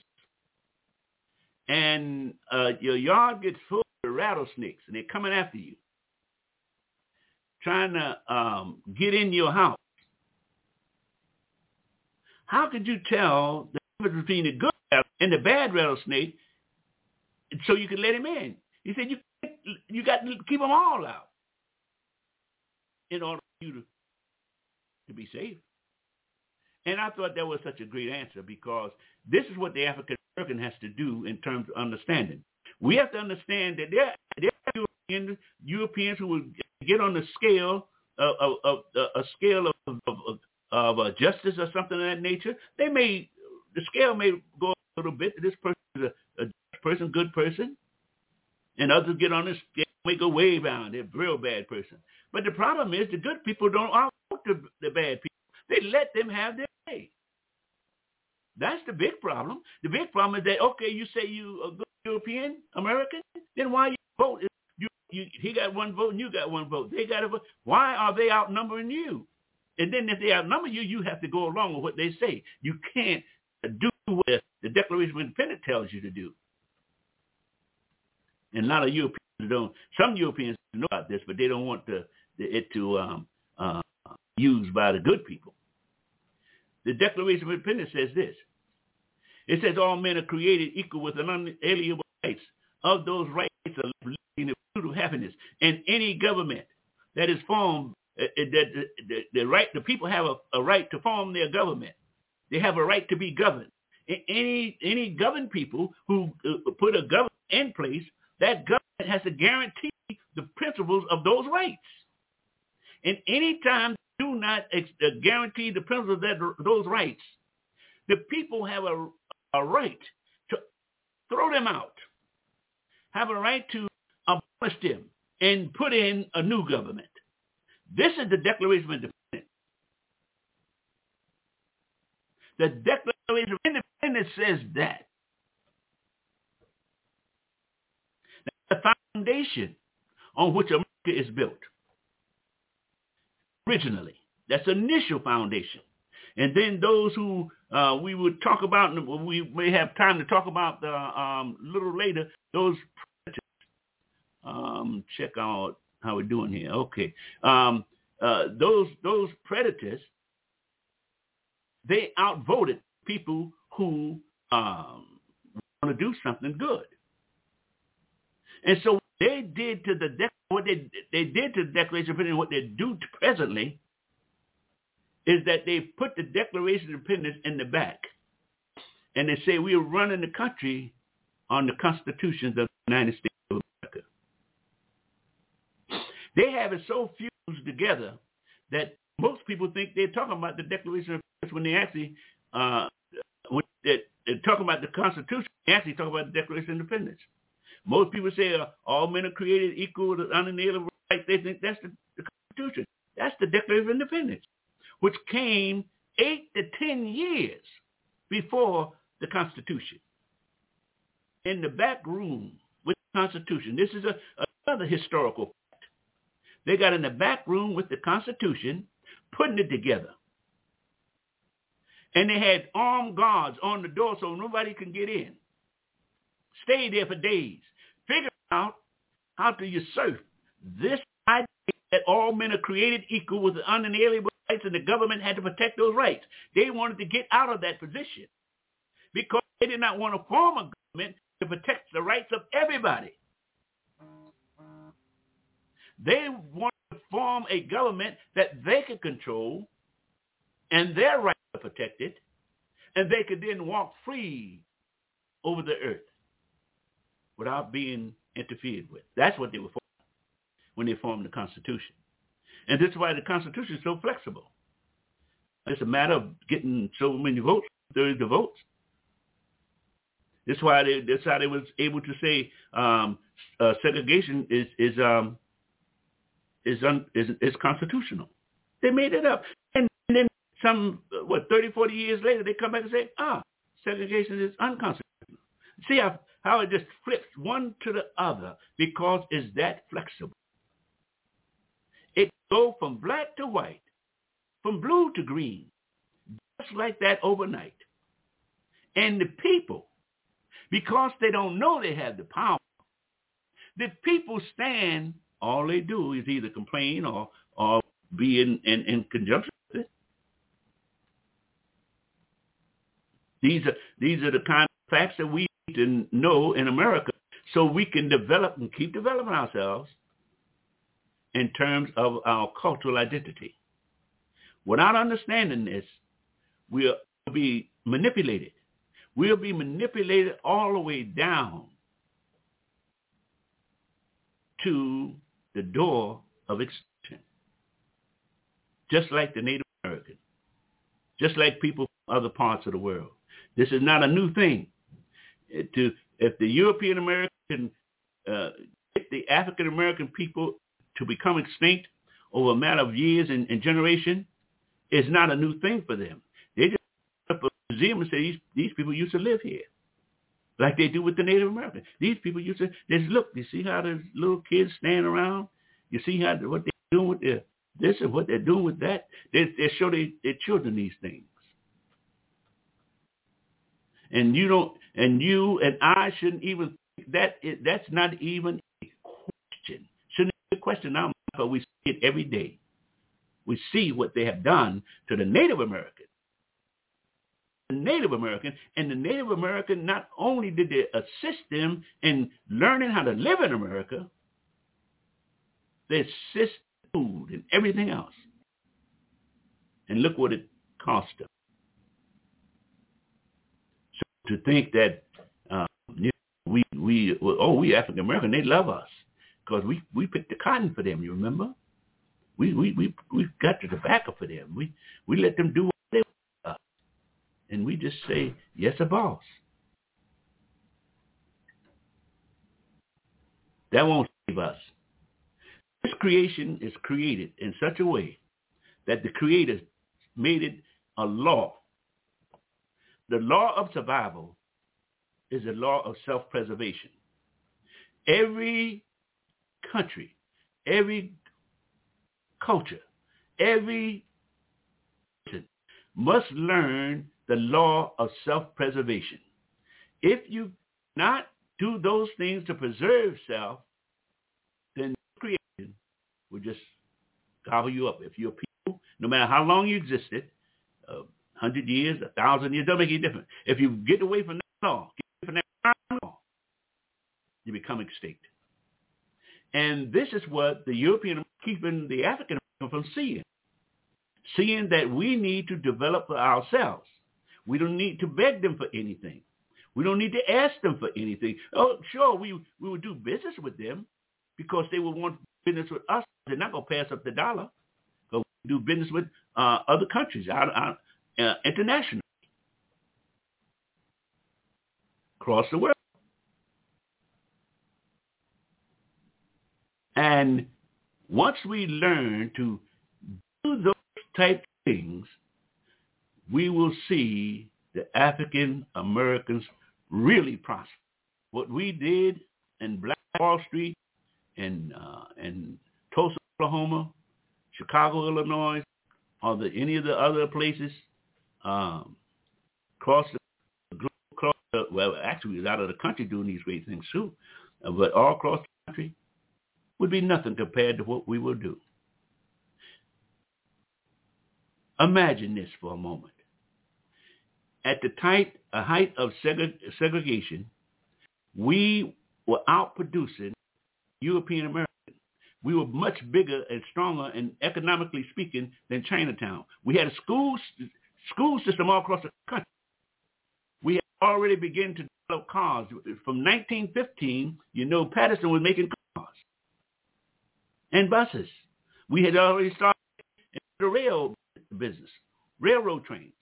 and your yard gets full of rattlesnakes and they're coming after you, trying to get in your house, how could you tell the difference between the good and the bad rattlesnake so you can let him in? He said you got to keep them all out in order for you to be safe. And I thought that was such a great answer because this is what the African American has to do in terms of understanding. We have to understand that there are Europeans who will get on the scale of justice or something of that nature. The scale may go a little bit. This person is a person, good person, and others get on the scale may go way down. They're a real bad person. But the problem is the good people don't outvote the bad people. They let them have their way. That's the big problem. The big problem is that, okay, you say you a good European American, then why you vote? He got one vote and you got one vote. They got a vote. Why are they outnumbering you? And then if they outnumber you, you have to go along with what they say. You can't do what the Declaration of Independence tells you to do. And a lot of Europeans don't. Some Europeans know about this, but they don't want it to used by the good people. The Declaration of Independence says this. It says all men are created equal with unalienable rights. Of those rights are living in the pursuit of happiness. And any government that is formed, the people have a right to form their government. They have a right to be governed. Any governed people who put a government in place, that government has to guarantee the principles of those rights. And any time they do not guarantee the principles of those rights, the people have a right to throw them out, have a right to abolish them and put in a new government. This is the Declaration of Independence. The Declaration of Independence says that. That's the foundation on which America is built. Originally, that's the initial foundation. And then those who we would talk about, and we may have time to talk about a little later, those predators. Check out how we're doing here. Okay. Those predators, they outvoted people who want to do something good. And so they did to what they did to the Declaration of Independence, what they do presently, is that they put the Declaration of Independence in the back. And they say we are running the country on the constitutions of the United States of America. They have it so fused together that most people think they're talking about the Declaration of Independence when they actually, when they're talking about the Constitution, they actually talk about the Declaration of Independence. Most people say all men are created equal with unalienable rights. They think that's the Constitution. That's the Declaration of Independence, which came 8 to 10 years before the Constitution. In the back room with the Constitution, this is another historical fact. They got in the back room with the Constitution, putting it together. And they had armed guards on the door so nobody can get in. Stayed there for days, figuring out how to usurp this idea that all men are created equal with unalienable rights and the government had to protect those rights. They wanted to get out of that position because they did not want to form a government to protect the rights of everybody. They wanted to form a government that they could control and their rights are protected, and they could then walk free over the earth without being interfered with. That's what they were for when they formed the Constitution. And this is why the Constitution is so flexible. It's a matter of getting so many votes, 30 the votes. That's why they was able to say segregation is constitutional. They made it up. And then 30, 40 years later, they come back and say, segregation is unconstitutional. See how it just flips one to the other because it's that flexible. It goes from black to white, from blue to green, just like that overnight. And the people, because they don't know they have the power, the people stand, all they do is either complain or be in conjunction with it. These are the kind of facts that we need to know in America so we can develop and keep developing ourselves in terms of our cultural identity. Without understanding this, we'll be manipulated. We'll be manipulated all the way down to the door of extinction. Just like the Native American, just like people from other parts of the world. This is not a new thing. If the European American get the African American people to become extinct over a matter of years and generation, it's not a new thing for them. They just put up a museum and say these people used to live here, like they do with the Native Americans. These people used to look. You see how the little kids stand around. You see what they're doing with this and what they're doing with that. They show their children these things. And you and I shouldn't even think that's not even a question. Shouldn't be a question now, but we see it every day. We see what they have done to the Native American. The Native American, and the Native American, not only did they assist them in learning how to live in America, they assist food and everything else. And look what it cost them. So to think that we African American, they love us because we picked the cotton for them. You remember? We got the tobacco for them. We let them do what they want, and we just say yes, a boss. That won't save us. This creation is created in such a way that the Creator made it a law. The law of survival is a law of self-preservation. Every country, every culture, every person must learn the law of self-preservation. If you not do those things to preserve self, then creation will just gobble you up. If you're people, no matter how long you existed, 100 years, 1,000 years, doesn't make any difference. If you get away from that law, get away from that law, you become extinct. And this is what the European keeping the African from seeing that we need to develop for ourselves. We don't need to beg them for anything. We don't need to ask them for anything. Oh, sure, we would do business with them because they would want business with us. They're not going to pass up the dollar. But we do business with other countries, international, across the world. And once we learn to do those type of things, we will see the African Americans really prosper. What we did in Black Wall Street, in Tulsa, Oklahoma, Chicago, Illinois, or any of the other places, well, actually, we was out of the country doing these great things too, but all across the country, would be nothing compared to what we will do. Imagine this for a moment. At the height of segregation, we were outproducing European Americans. We were much bigger and stronger and economically speaking than Chinatown. We had a school system all across the country. We had already begun to develop cars. From 1915, Patterson was making cars and buses. We had already started the rail business, railroad trains.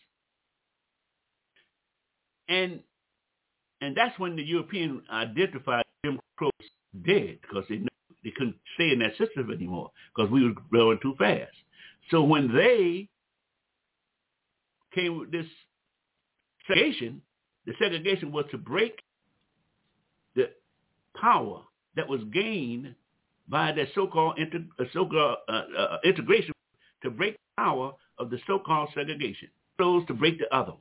And that's when the European identified Jim Crow as dead, because they couldn't stay in that system anymore because we were growing too fast. So when they came with this segregation, the segregation was to break the power that was gained by that so-called integration, to break the power of the so-called segregation, those to break the other one.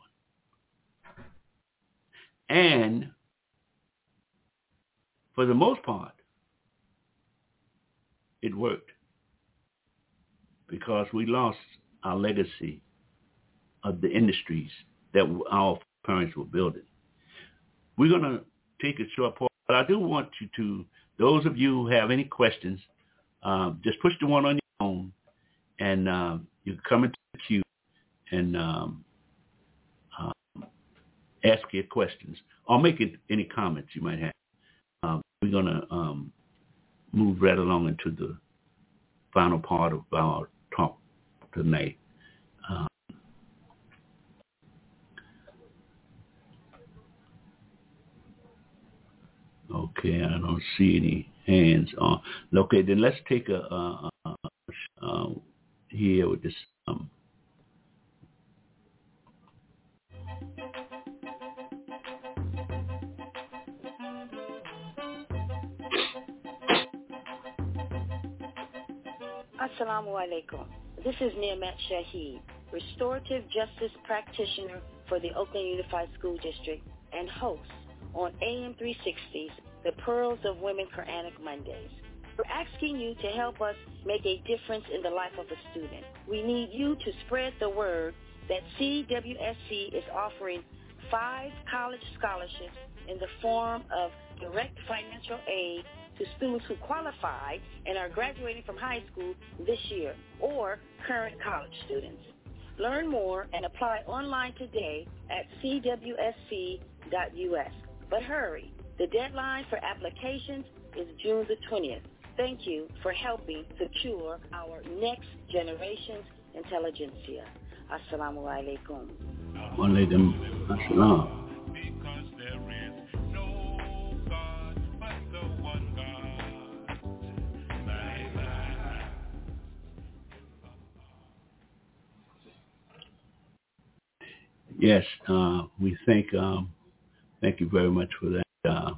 And for the most part, it worked because we lost our legacy of the industries that our parents were building. We're going to take a short pause, but I do want you to, those of you who have any questions, just push the one on your phone, and you can come into the queue and ask your questions or make any comments you might have. We're going to move right along into the final part of our talk tonight. Okay, I don't see any hands on. Okay, then let's take a here with this. Assalamu alaikum. This is Niamat Shaheed, restorative justice practitioner for the Oakland Unified School District and host on AM 360's The Pearls of Women Quranic Mondays. We're asking you to help us make a difference in the life of a student. We need you to spread the word that CWSC is offering 5 college scholarships in the form of direct financial aid to students who qualify and are graduating from high school this year, or current college students. Learn more and apply online today at cwsc.us. But hurry, the deadline for applications is June the 20th. Thank you for helping secure our next generation's intelligentsia. Assalamu alaikum. Wa alaikum assalam. Yes, we thank you very much for that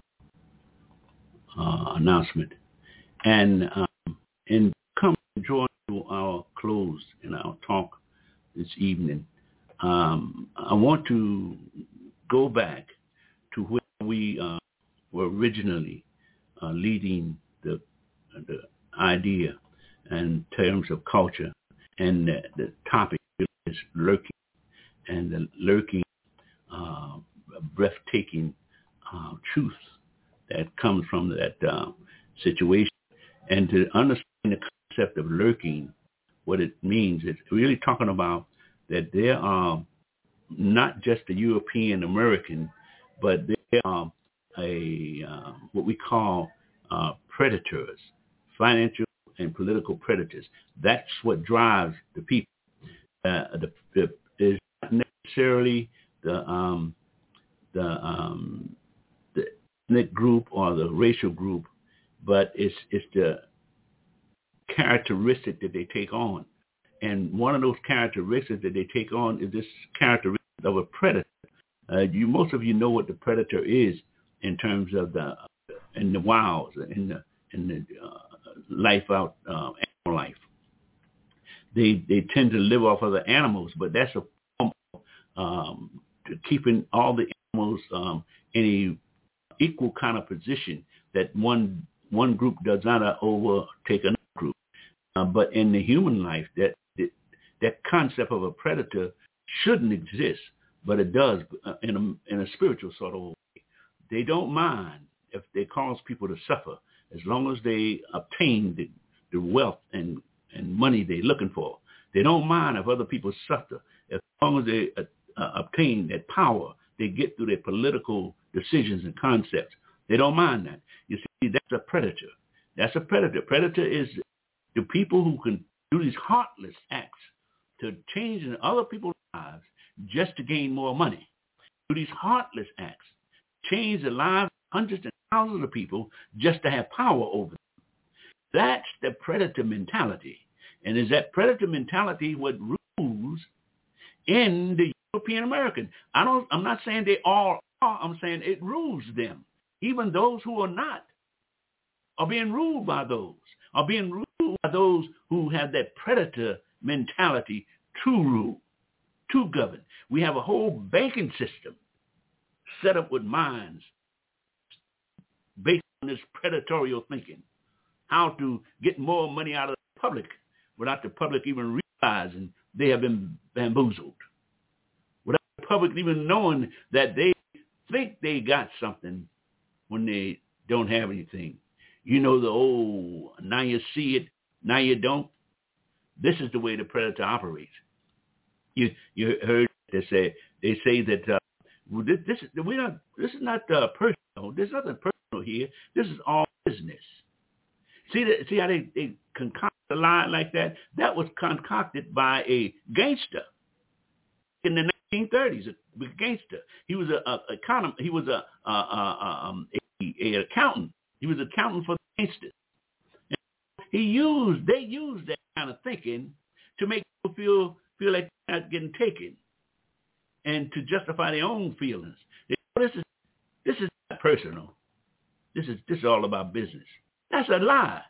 announcement. And in coming drawing to our close in our talk this evening, I want to go back to where we were originally leading the idea in terms of culture, and the topic is lurking. And the lurking, breathtaking truth that comes from that situation. And to understand the concept of lurking, what it means, it's really talking about that there are not just the European American, but there are what we call predators, financial and political predators. That's what drives the people. It's not necessarily the ethnic group or the racial group, but it's the characteristic that they take on. And one of those characteristics that they take on is this characteristic of a predator. Most of you know what the predator is in terms of in the wilds, in the life out, animal life. They tend to live off other animals, but that's a form of keeping all the animals in a equal kind of position, that one group does not overtake another group. But in the human life, that concept of a predator shouldn't exist, but it does in a spiritual sort of way. They don't mind if they cause people to suffer, as long as they obtain the wealth and money they're looking for. They don't mind if other people suffer, as long as they obtain that power they get through their political decisions and concepts. They don't mind that. You see, that's a predator. That's a predator. Predator is the people who can do these heartless acts to change in other people's lives just to gain more money. Do these heartless acts, change the lives of hundreds and thousands of people just to have power over them. That's the predator mentality. And is that predator mentality what rules in the European American? I'm not saying they all are. I'm saying it rules them. Even those who are not are being ruled by those, are being ruled by those who have that predator mentality to rule, to govern. We have a whole banking system set up with minds based on this predatorial thinking, how to get more money out of the public without the public even realizing they have been bamboozled, without the public even knowing that they think they got something when they don't have anything. You know the old, now you see it, now you don't. This is the way the predator operates. You heard they say that this is not personal. There's nothing personal here. This is all business. See how they concoct a lie like that? That was concocted by a gangster in the 1930s. A gangster. He was an economist. He was a accountant. He was an accountant for the gangsters. They used that kind of thinking to make people feel like they're not getting taken, and to justify their own feelings. This is not personal. This is all about business. That's a lie.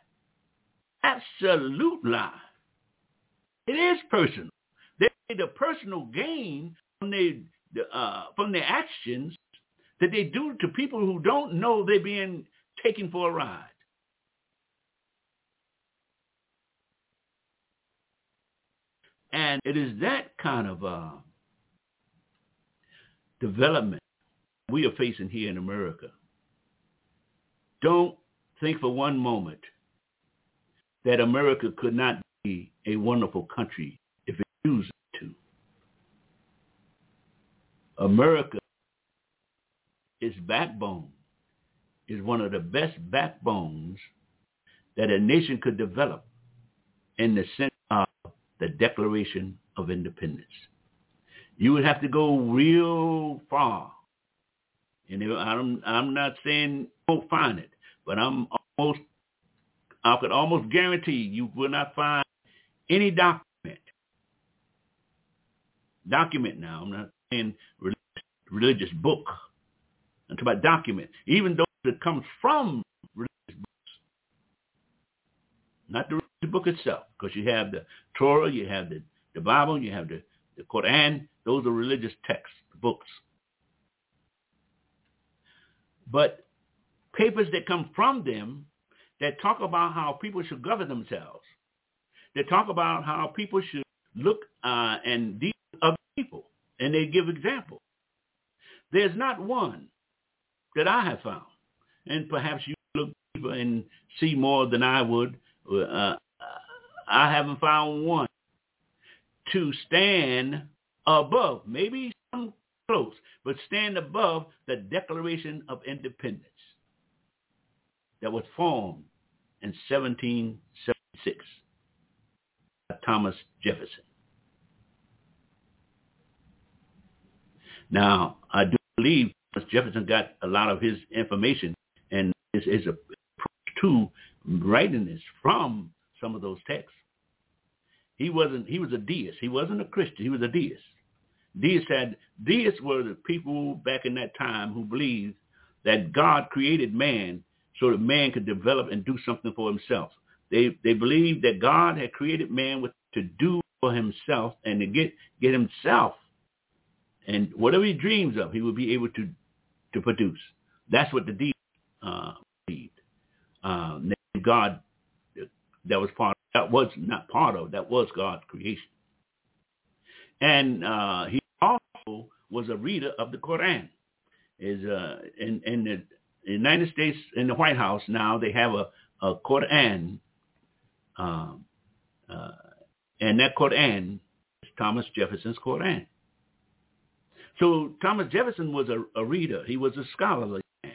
Absolute lie. It is personal. They the personal gain from their actions that they do to people who don't know they're being taken for a ride. And it is that kind of development we are facing here in America. Don't think for one moment that America could not be a wonderful country if it chooses to. America, its backbone, is one of the best backbones that a nation could develop in the sense of the Declaration of Independence. You would have to go real far. And I'm not saying you won't find it, but I could almost guarantee you will not find any document now, I'm not saying religious book. I'm talking about document. Even those that comes from religious books. Not the religious book itself, because you have the Torah, you have the Bible, you have the Quran. Those are religious texts, books. But papers that come from them that talk about how people should govern themselves, that talk about how people should look and deal with other people, and they give examples. There's not one that I have found, and perhaps you look deeper and see more than I would. I haven't found one to stand above, maybe some close, but stand above the Declaration of Independence that was formed in 1776 by Thomas Jefferson. Now, I do believe Thomas Jefferson got a lot of his information and his approach to writing this from some of those texts. He was a deist. He wasn't a Christian. He was a deist. Deists were the people back in that time who believed that God created man so that man could develop and do something for himself. They believed that God had created man to do for himself and to get himself, and whatever he dreams of, he would be able to produce. That's what the deists believed. God, that was God's creation. And he also was a reader of the Quran. In the United States, in the White House now, they have a Quran And that Quran is Thomas Jefferson's Quran. So Thomas Jefferson was a reader. He was a scholarly man.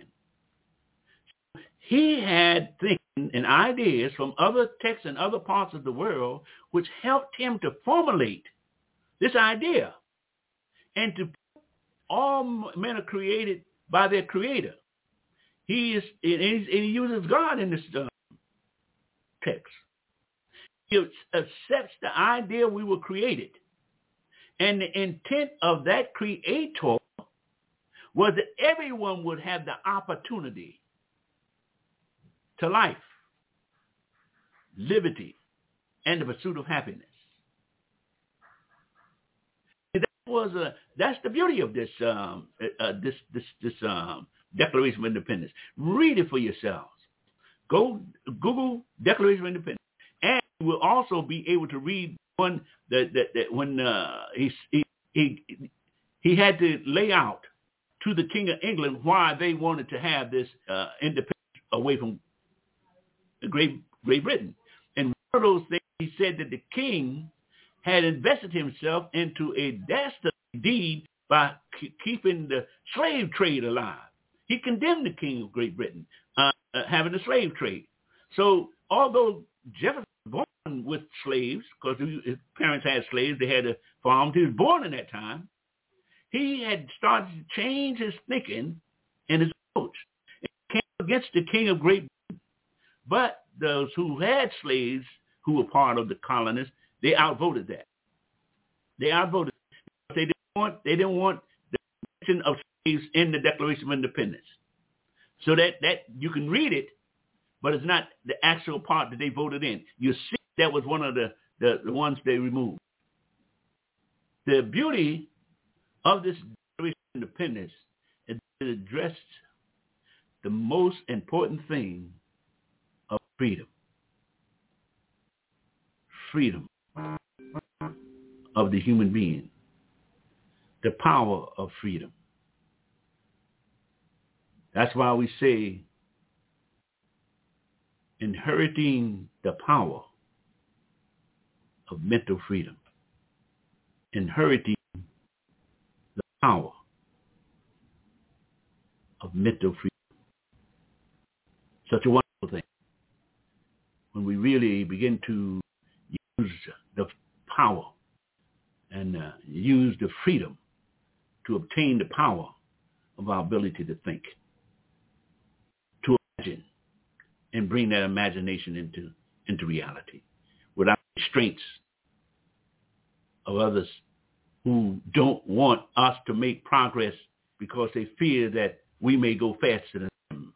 He had thinking and ideas from other texts and other parts of the world which helped him to formulate this idea and to all men are created by their creator. He uses God in this text. He accepts the idea we were created. And the intent of that creator was that everyone would have the opportunity to life, liberty, and the pursuit of happiness. That's the beauty of this Declaration of Independence. Read it for yourselves. Go Google Declaration of Independence, and you will also be able to read one that when he had to lay out to the King of England why they wanted to have this independence away from Great Britain. And one of those things, he said that the king had invested himself into a dastardly deed by keeping the slave trade alive. He condemned the king of Great Britain having a slave trade. So although Jefferson was born with slaves, because his parents had slaves, they had a farm, he was born in that time, he had started to change his thinking and his approach. It came against the king of Great Britain. But those who had slaves who were part of the colonists, they outvoted that. They outvoted. They didn't want the mention of slaves in the Declaration of Independence. So that you can read it, but it's not the actual part that they voted in. You see, that was one of the ones they removed. The beauty of this Declaration of Independence is that it addressed the most important thing of freedom. Freedom of the human being. The power of freedom. That's why we say inheriting the power of mental freedom. Inheriting the power of mental freedom. Such a wonderful thing. When we really begin to use the power and use the freedom to obtain the power of our ability to think, to imagine, and bring that imagination into reality without restraints of others who don't want us to make progress because they fear that we may go faster than them.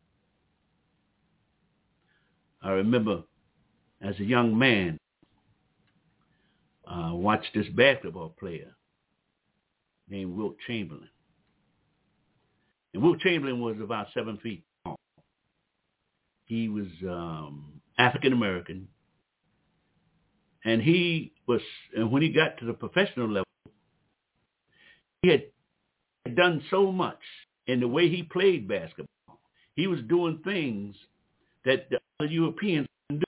I remember as a young man, watched this basketball player named Wilt Chamberlain. And Wilt Chamberlain was about 7 feet tall. He was African American. And when he got to the professional level, he had done so much in the way he played basketball. He was doing things that the other Europeans couldn't do.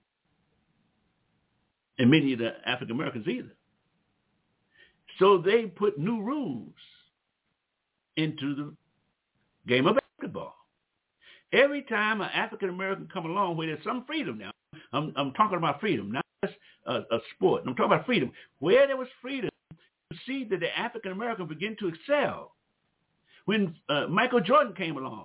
And many of the African Americans either. So they put new rules into the game of basketball. Every time an African American come along where there's some freedom now, I'm talking about freedom, not just a sport. I'm talking about freedom. Where there was freedom, you see that the African American begin to excel. When Michael Jordan came along,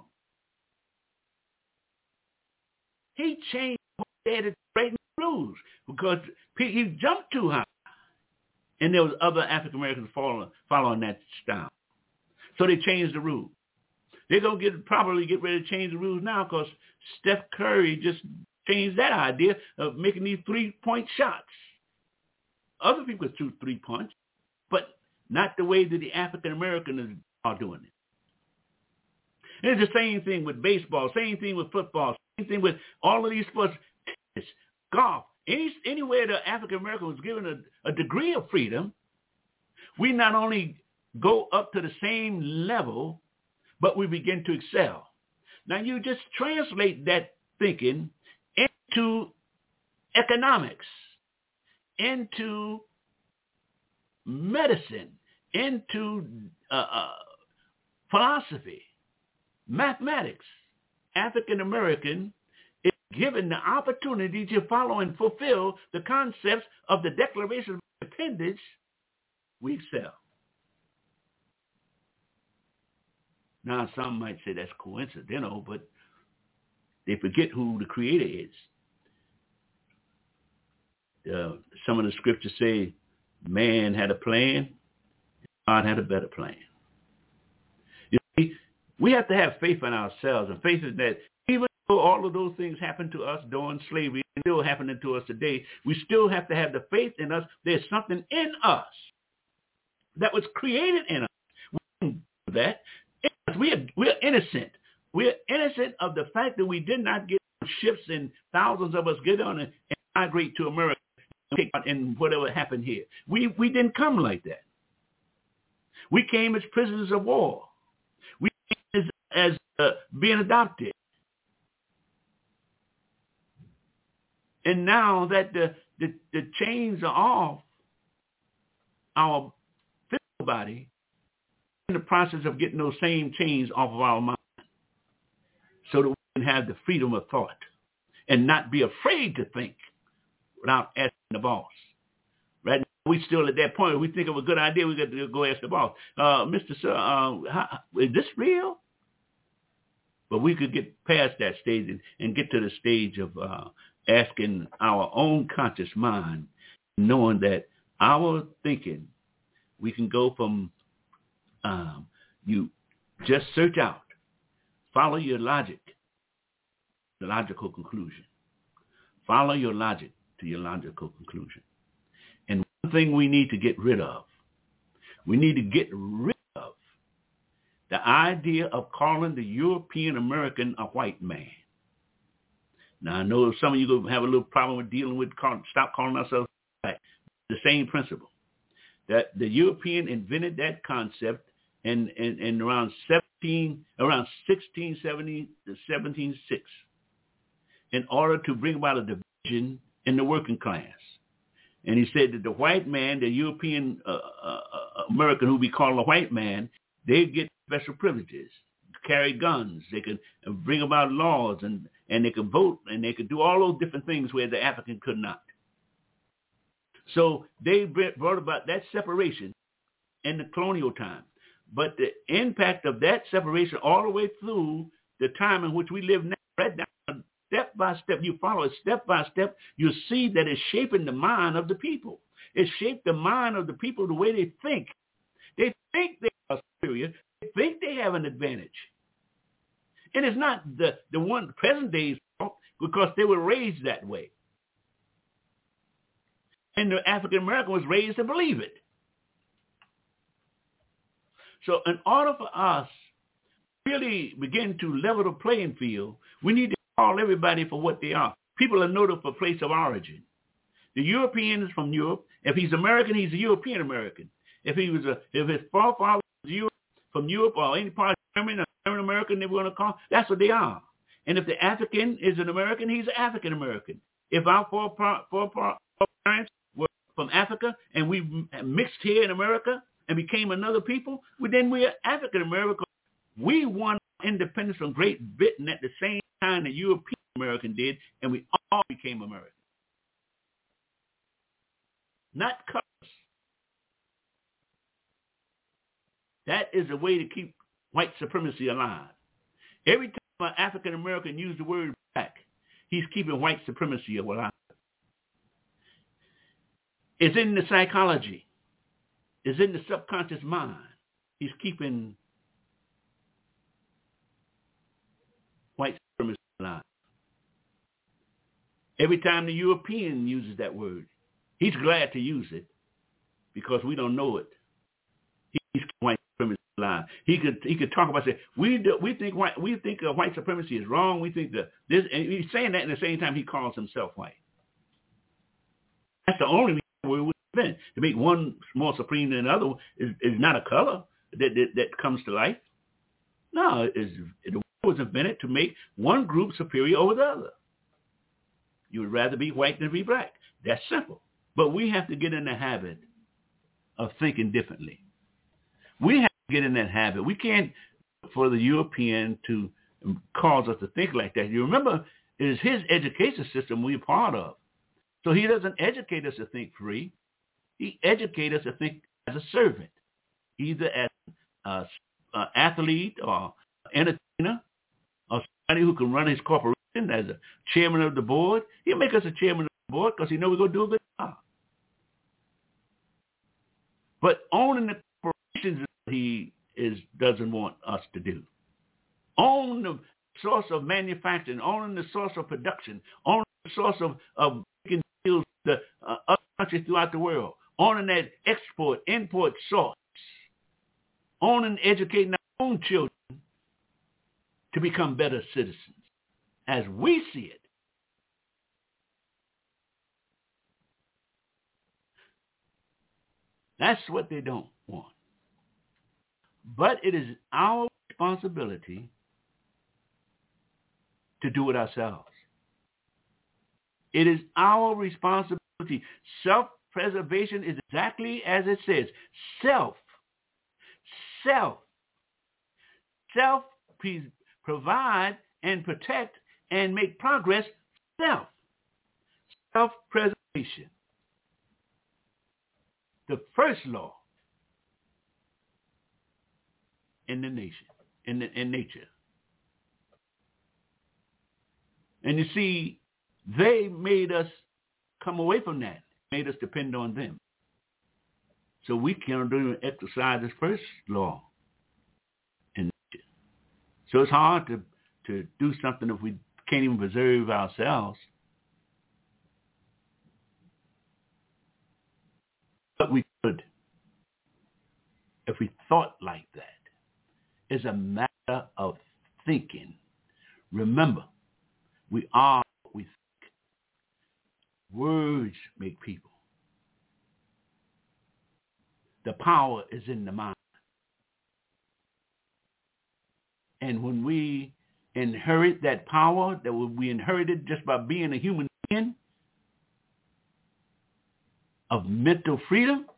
he changed the rules because he jumped too high. And there was other African Americans following that style. So they changed the rules. They're going to probably get ready to change the rules now because Steph Curry just changed that idea of making these 3-point shots. Other people shoot 3-points, but not the way that the African Americans are doing it. And it's the same thing with baseball, same thing with football, same thing with all of these sports, tennis, golf. Anywhere the African American was given a degree of freedom, we not only go up to the same level, but we begin to excel. Now you just translate that thinking into economics, into medicine, into philosophy, mathematics, African American is given the opportunity to follow and fulfill the concepts of the Declaration of Independence, we excel. Now, some might say that's coincidental, but they forget who the creator is. Some of the scriptures say man had a plan, God had a better plan. You see, we have to have faith in ourselves, and faith is that even though all of those things happened to us during slavery and still happening to us today, we still have to have the faith in us. There's something in us that was created in us. We can do that. We're innocent. We're innocent of the fact that we did not get on ships and thousands of us get on and migrate to America and whatever happened here. We didn't come like that. We came as prisoners of war. We came as being adopted. And now that the chains are off our physical body, in the process of getting those same chains off of our mind so that we can have the freedom of thought and not be afraid to think without asking the boss. Right now, we still at that point. We think of a good idea, we got to go ask the boss. Mr. Sir, is this real? But we could get past that stage and get to the stage of asking our own conscious mind, knowing that our thinking, we can go from you just search out, follow your logic, the logical conclusion. Follow your logic to your logical conclusion. And one thing we need to get rid of, we need to get rid of the idea of calling the European American a white man. Now, I know some of you going to have a little problem with dealing with stop calling ourselves black. The same principle. That the European invented that concept in around 1670 to 1706 in order to bring about a division in the working class. And he said that the white man, the European American who we call a white man, they get special privileges, carry guns, they could bring about laws, and they could vote, and they could do all those different things where the African could not. So they brought about that separation in the colonial time. But the impact of that separation all the way through the time in which we live now, right down step by step, you follow it step by step, you see that it's shaping the mind of the people. It shaped the mind of the people the way they think. They think they are superior. They think they have an advantage. And it's not the one present day's fault because they were raised that way. And the African American was raised to believe it. So in order for us to really begin to level the playing field, we need to call everybody for what they are. People are noted for place of origin. The European is from Europe. If he's American, he's a European American. If his forefathers was from Europe or any part of Germany, German American, they were going to call, that's what they are. And if the African is an American, he's an African American. If our foreparents were from Africa and we mixed here in America and became another people, then we are African American. We won independence from Great Britain at the same time the European American did, and we all became American. Not colors. That is a way to keep white supremacy alive. Every time an African American uses the word black, he's keeping white supremacy alive. It's in the psychology. It's in the subconscious mind. He's keeping white supremacy alive. Every time the European uses that word, he's glad to use it because we don't know it. He's white supremacy alive. He could talk about say we think white supremacy is wrong. We think that this, and he's saying that at the same time he calls himself white. That's the only reason we would invent. To make one more supreme than another is not a color that comes to life. No, it was invented to make one group superior over the other. You would rather be white than be black. That's simple. But we have to get in the habit of thinking differently. We have to get in that habit. We can't, for the European to cause us to think like that. You remember, it is his education system we're part of. So he doesn't educate us to think free. He educates us to think as a servant, either as an athlete or entertainer or somebody who can run his corporation as a chairman of the board. He'll make us a chairman of the board because he knows we're going to do a good job. But owning the corporations he doesn't want us to do. Own the source of manufacturing, owning the source of production, owning the source of making deals with the other countries throughout the world, owning that export, import source, owning, educating our own children to become better citizens, as we see it. That's what they don't want. But it is our responsibility to do it ourselves. It is our responsibility. Self-preservation is exactly as it says. Provide and protect and make progress. Self-preservation. The first law in the nation, in nature. And you see, they made us come away from that, made us depend on them. So we can't even exercise this first law in nature. So it's hard to do something if we can't even preserve ourselves. But we could, if we thought like that. It's a matter of thinking. Remember, we are what we think. Words make people. The power is in the mind. And when we inherit that power that we inherited just by being a human being of mental freedom,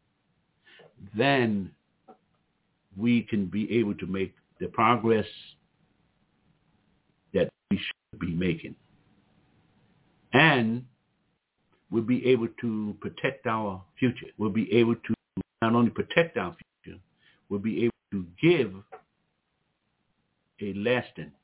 then we can be able to make the progress that we should be making. And we'll be able to protect our future. We'll be able to not only protect our future, we'll be able to give a lasting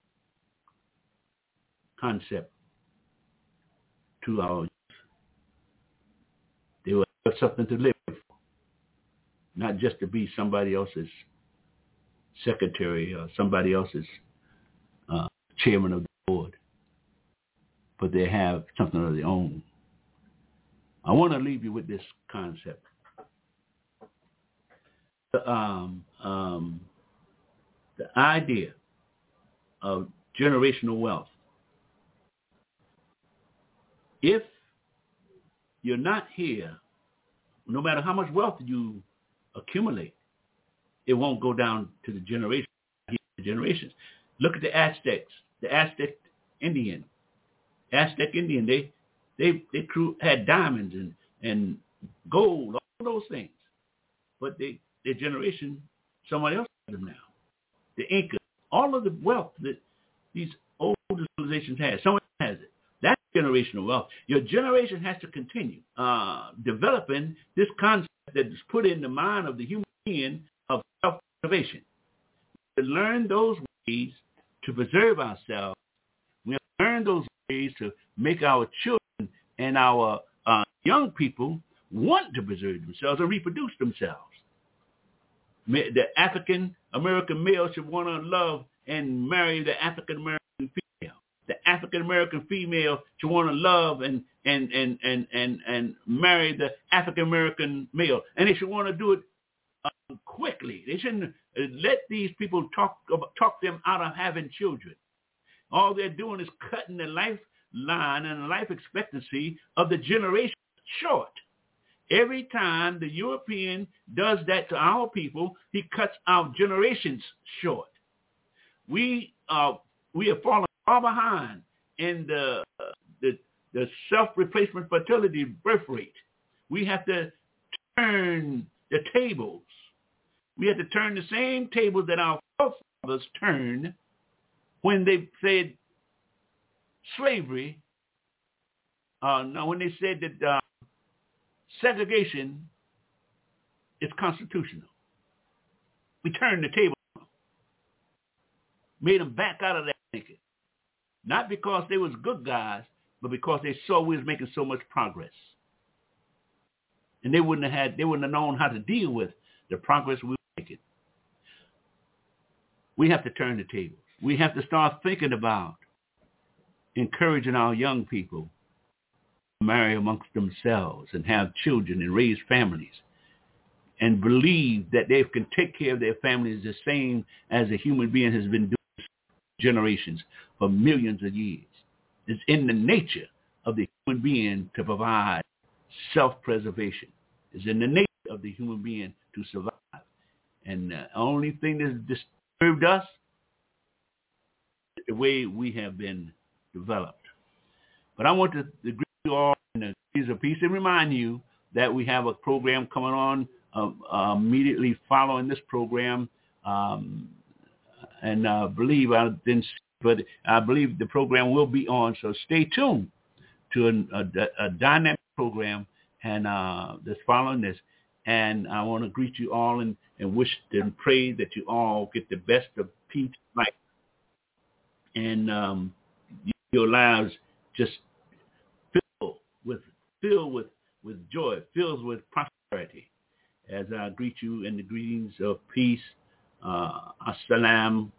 concept to our youth. They will have something to live for, not just to be somebody else's secretary or somebody else's chairman of the board, but they have something of their own. I want to leave you with this concept. The idea of generational wealth. If you're not here, no matter how much wealth you accumulate, it won't go down to the generations. Look at the Aztecs, the Aztec Indian. They had diamonds and gold, all those things. But their generation, somebody else has them now. The Incas, all of the wealth that these old civilizations had, someone has it. That's generational wealth. Your generation has to continue developing this concept that is put in the mind of the human being of self-preservation. To learn those ways to preserve ourselves, we have to learn those ways to make our children and our young people want to preserve themselves and reproduce themselves. The African American male should want to love and marry the African American female. The African American female should want to love and marry the African American male, and they should want to do it quickly. They shouldn't let these people talk them out of having children. All they're doing is cutting the lifeline and the life expectancy of the generation short. Every time the European does that to our people, he cuts our generations short. We are falling far behind in the the self-replacement fertility birth rate. We have to turn the tables. We have to turn the same tables that our forefathers turned when they said slavery, when they said that segregation is constitutional. We turned the table, made them back out of that thinking. Not because they was good guys, but because they saw we was making so much progress. And they wouldn't have known how to deal with the progress we were making. We have to turn the tables. We have to start thinking about encouraging our young people to marry amongst themselves and have children and raise families and believe that they can take care of their families the same as a human being has been doing generations for millions of years. It's in the nature of the human being to provide self-preservation. It's in the nature of the human being to survive. And the only thing that's disturbed us is the way we have been developed. But I want to greet you all in the Keys of Peace and remind you that we have a program coming on immediately following this program. And I believe I believe the program will be on. So stay tuned to a dynamic program and that's following this. And I want to greet you all and wish and pray that you all get the best of peace life. And your lives just filled with joy, filled with prosperity. As I greet you in the greetings of peace, Assalamu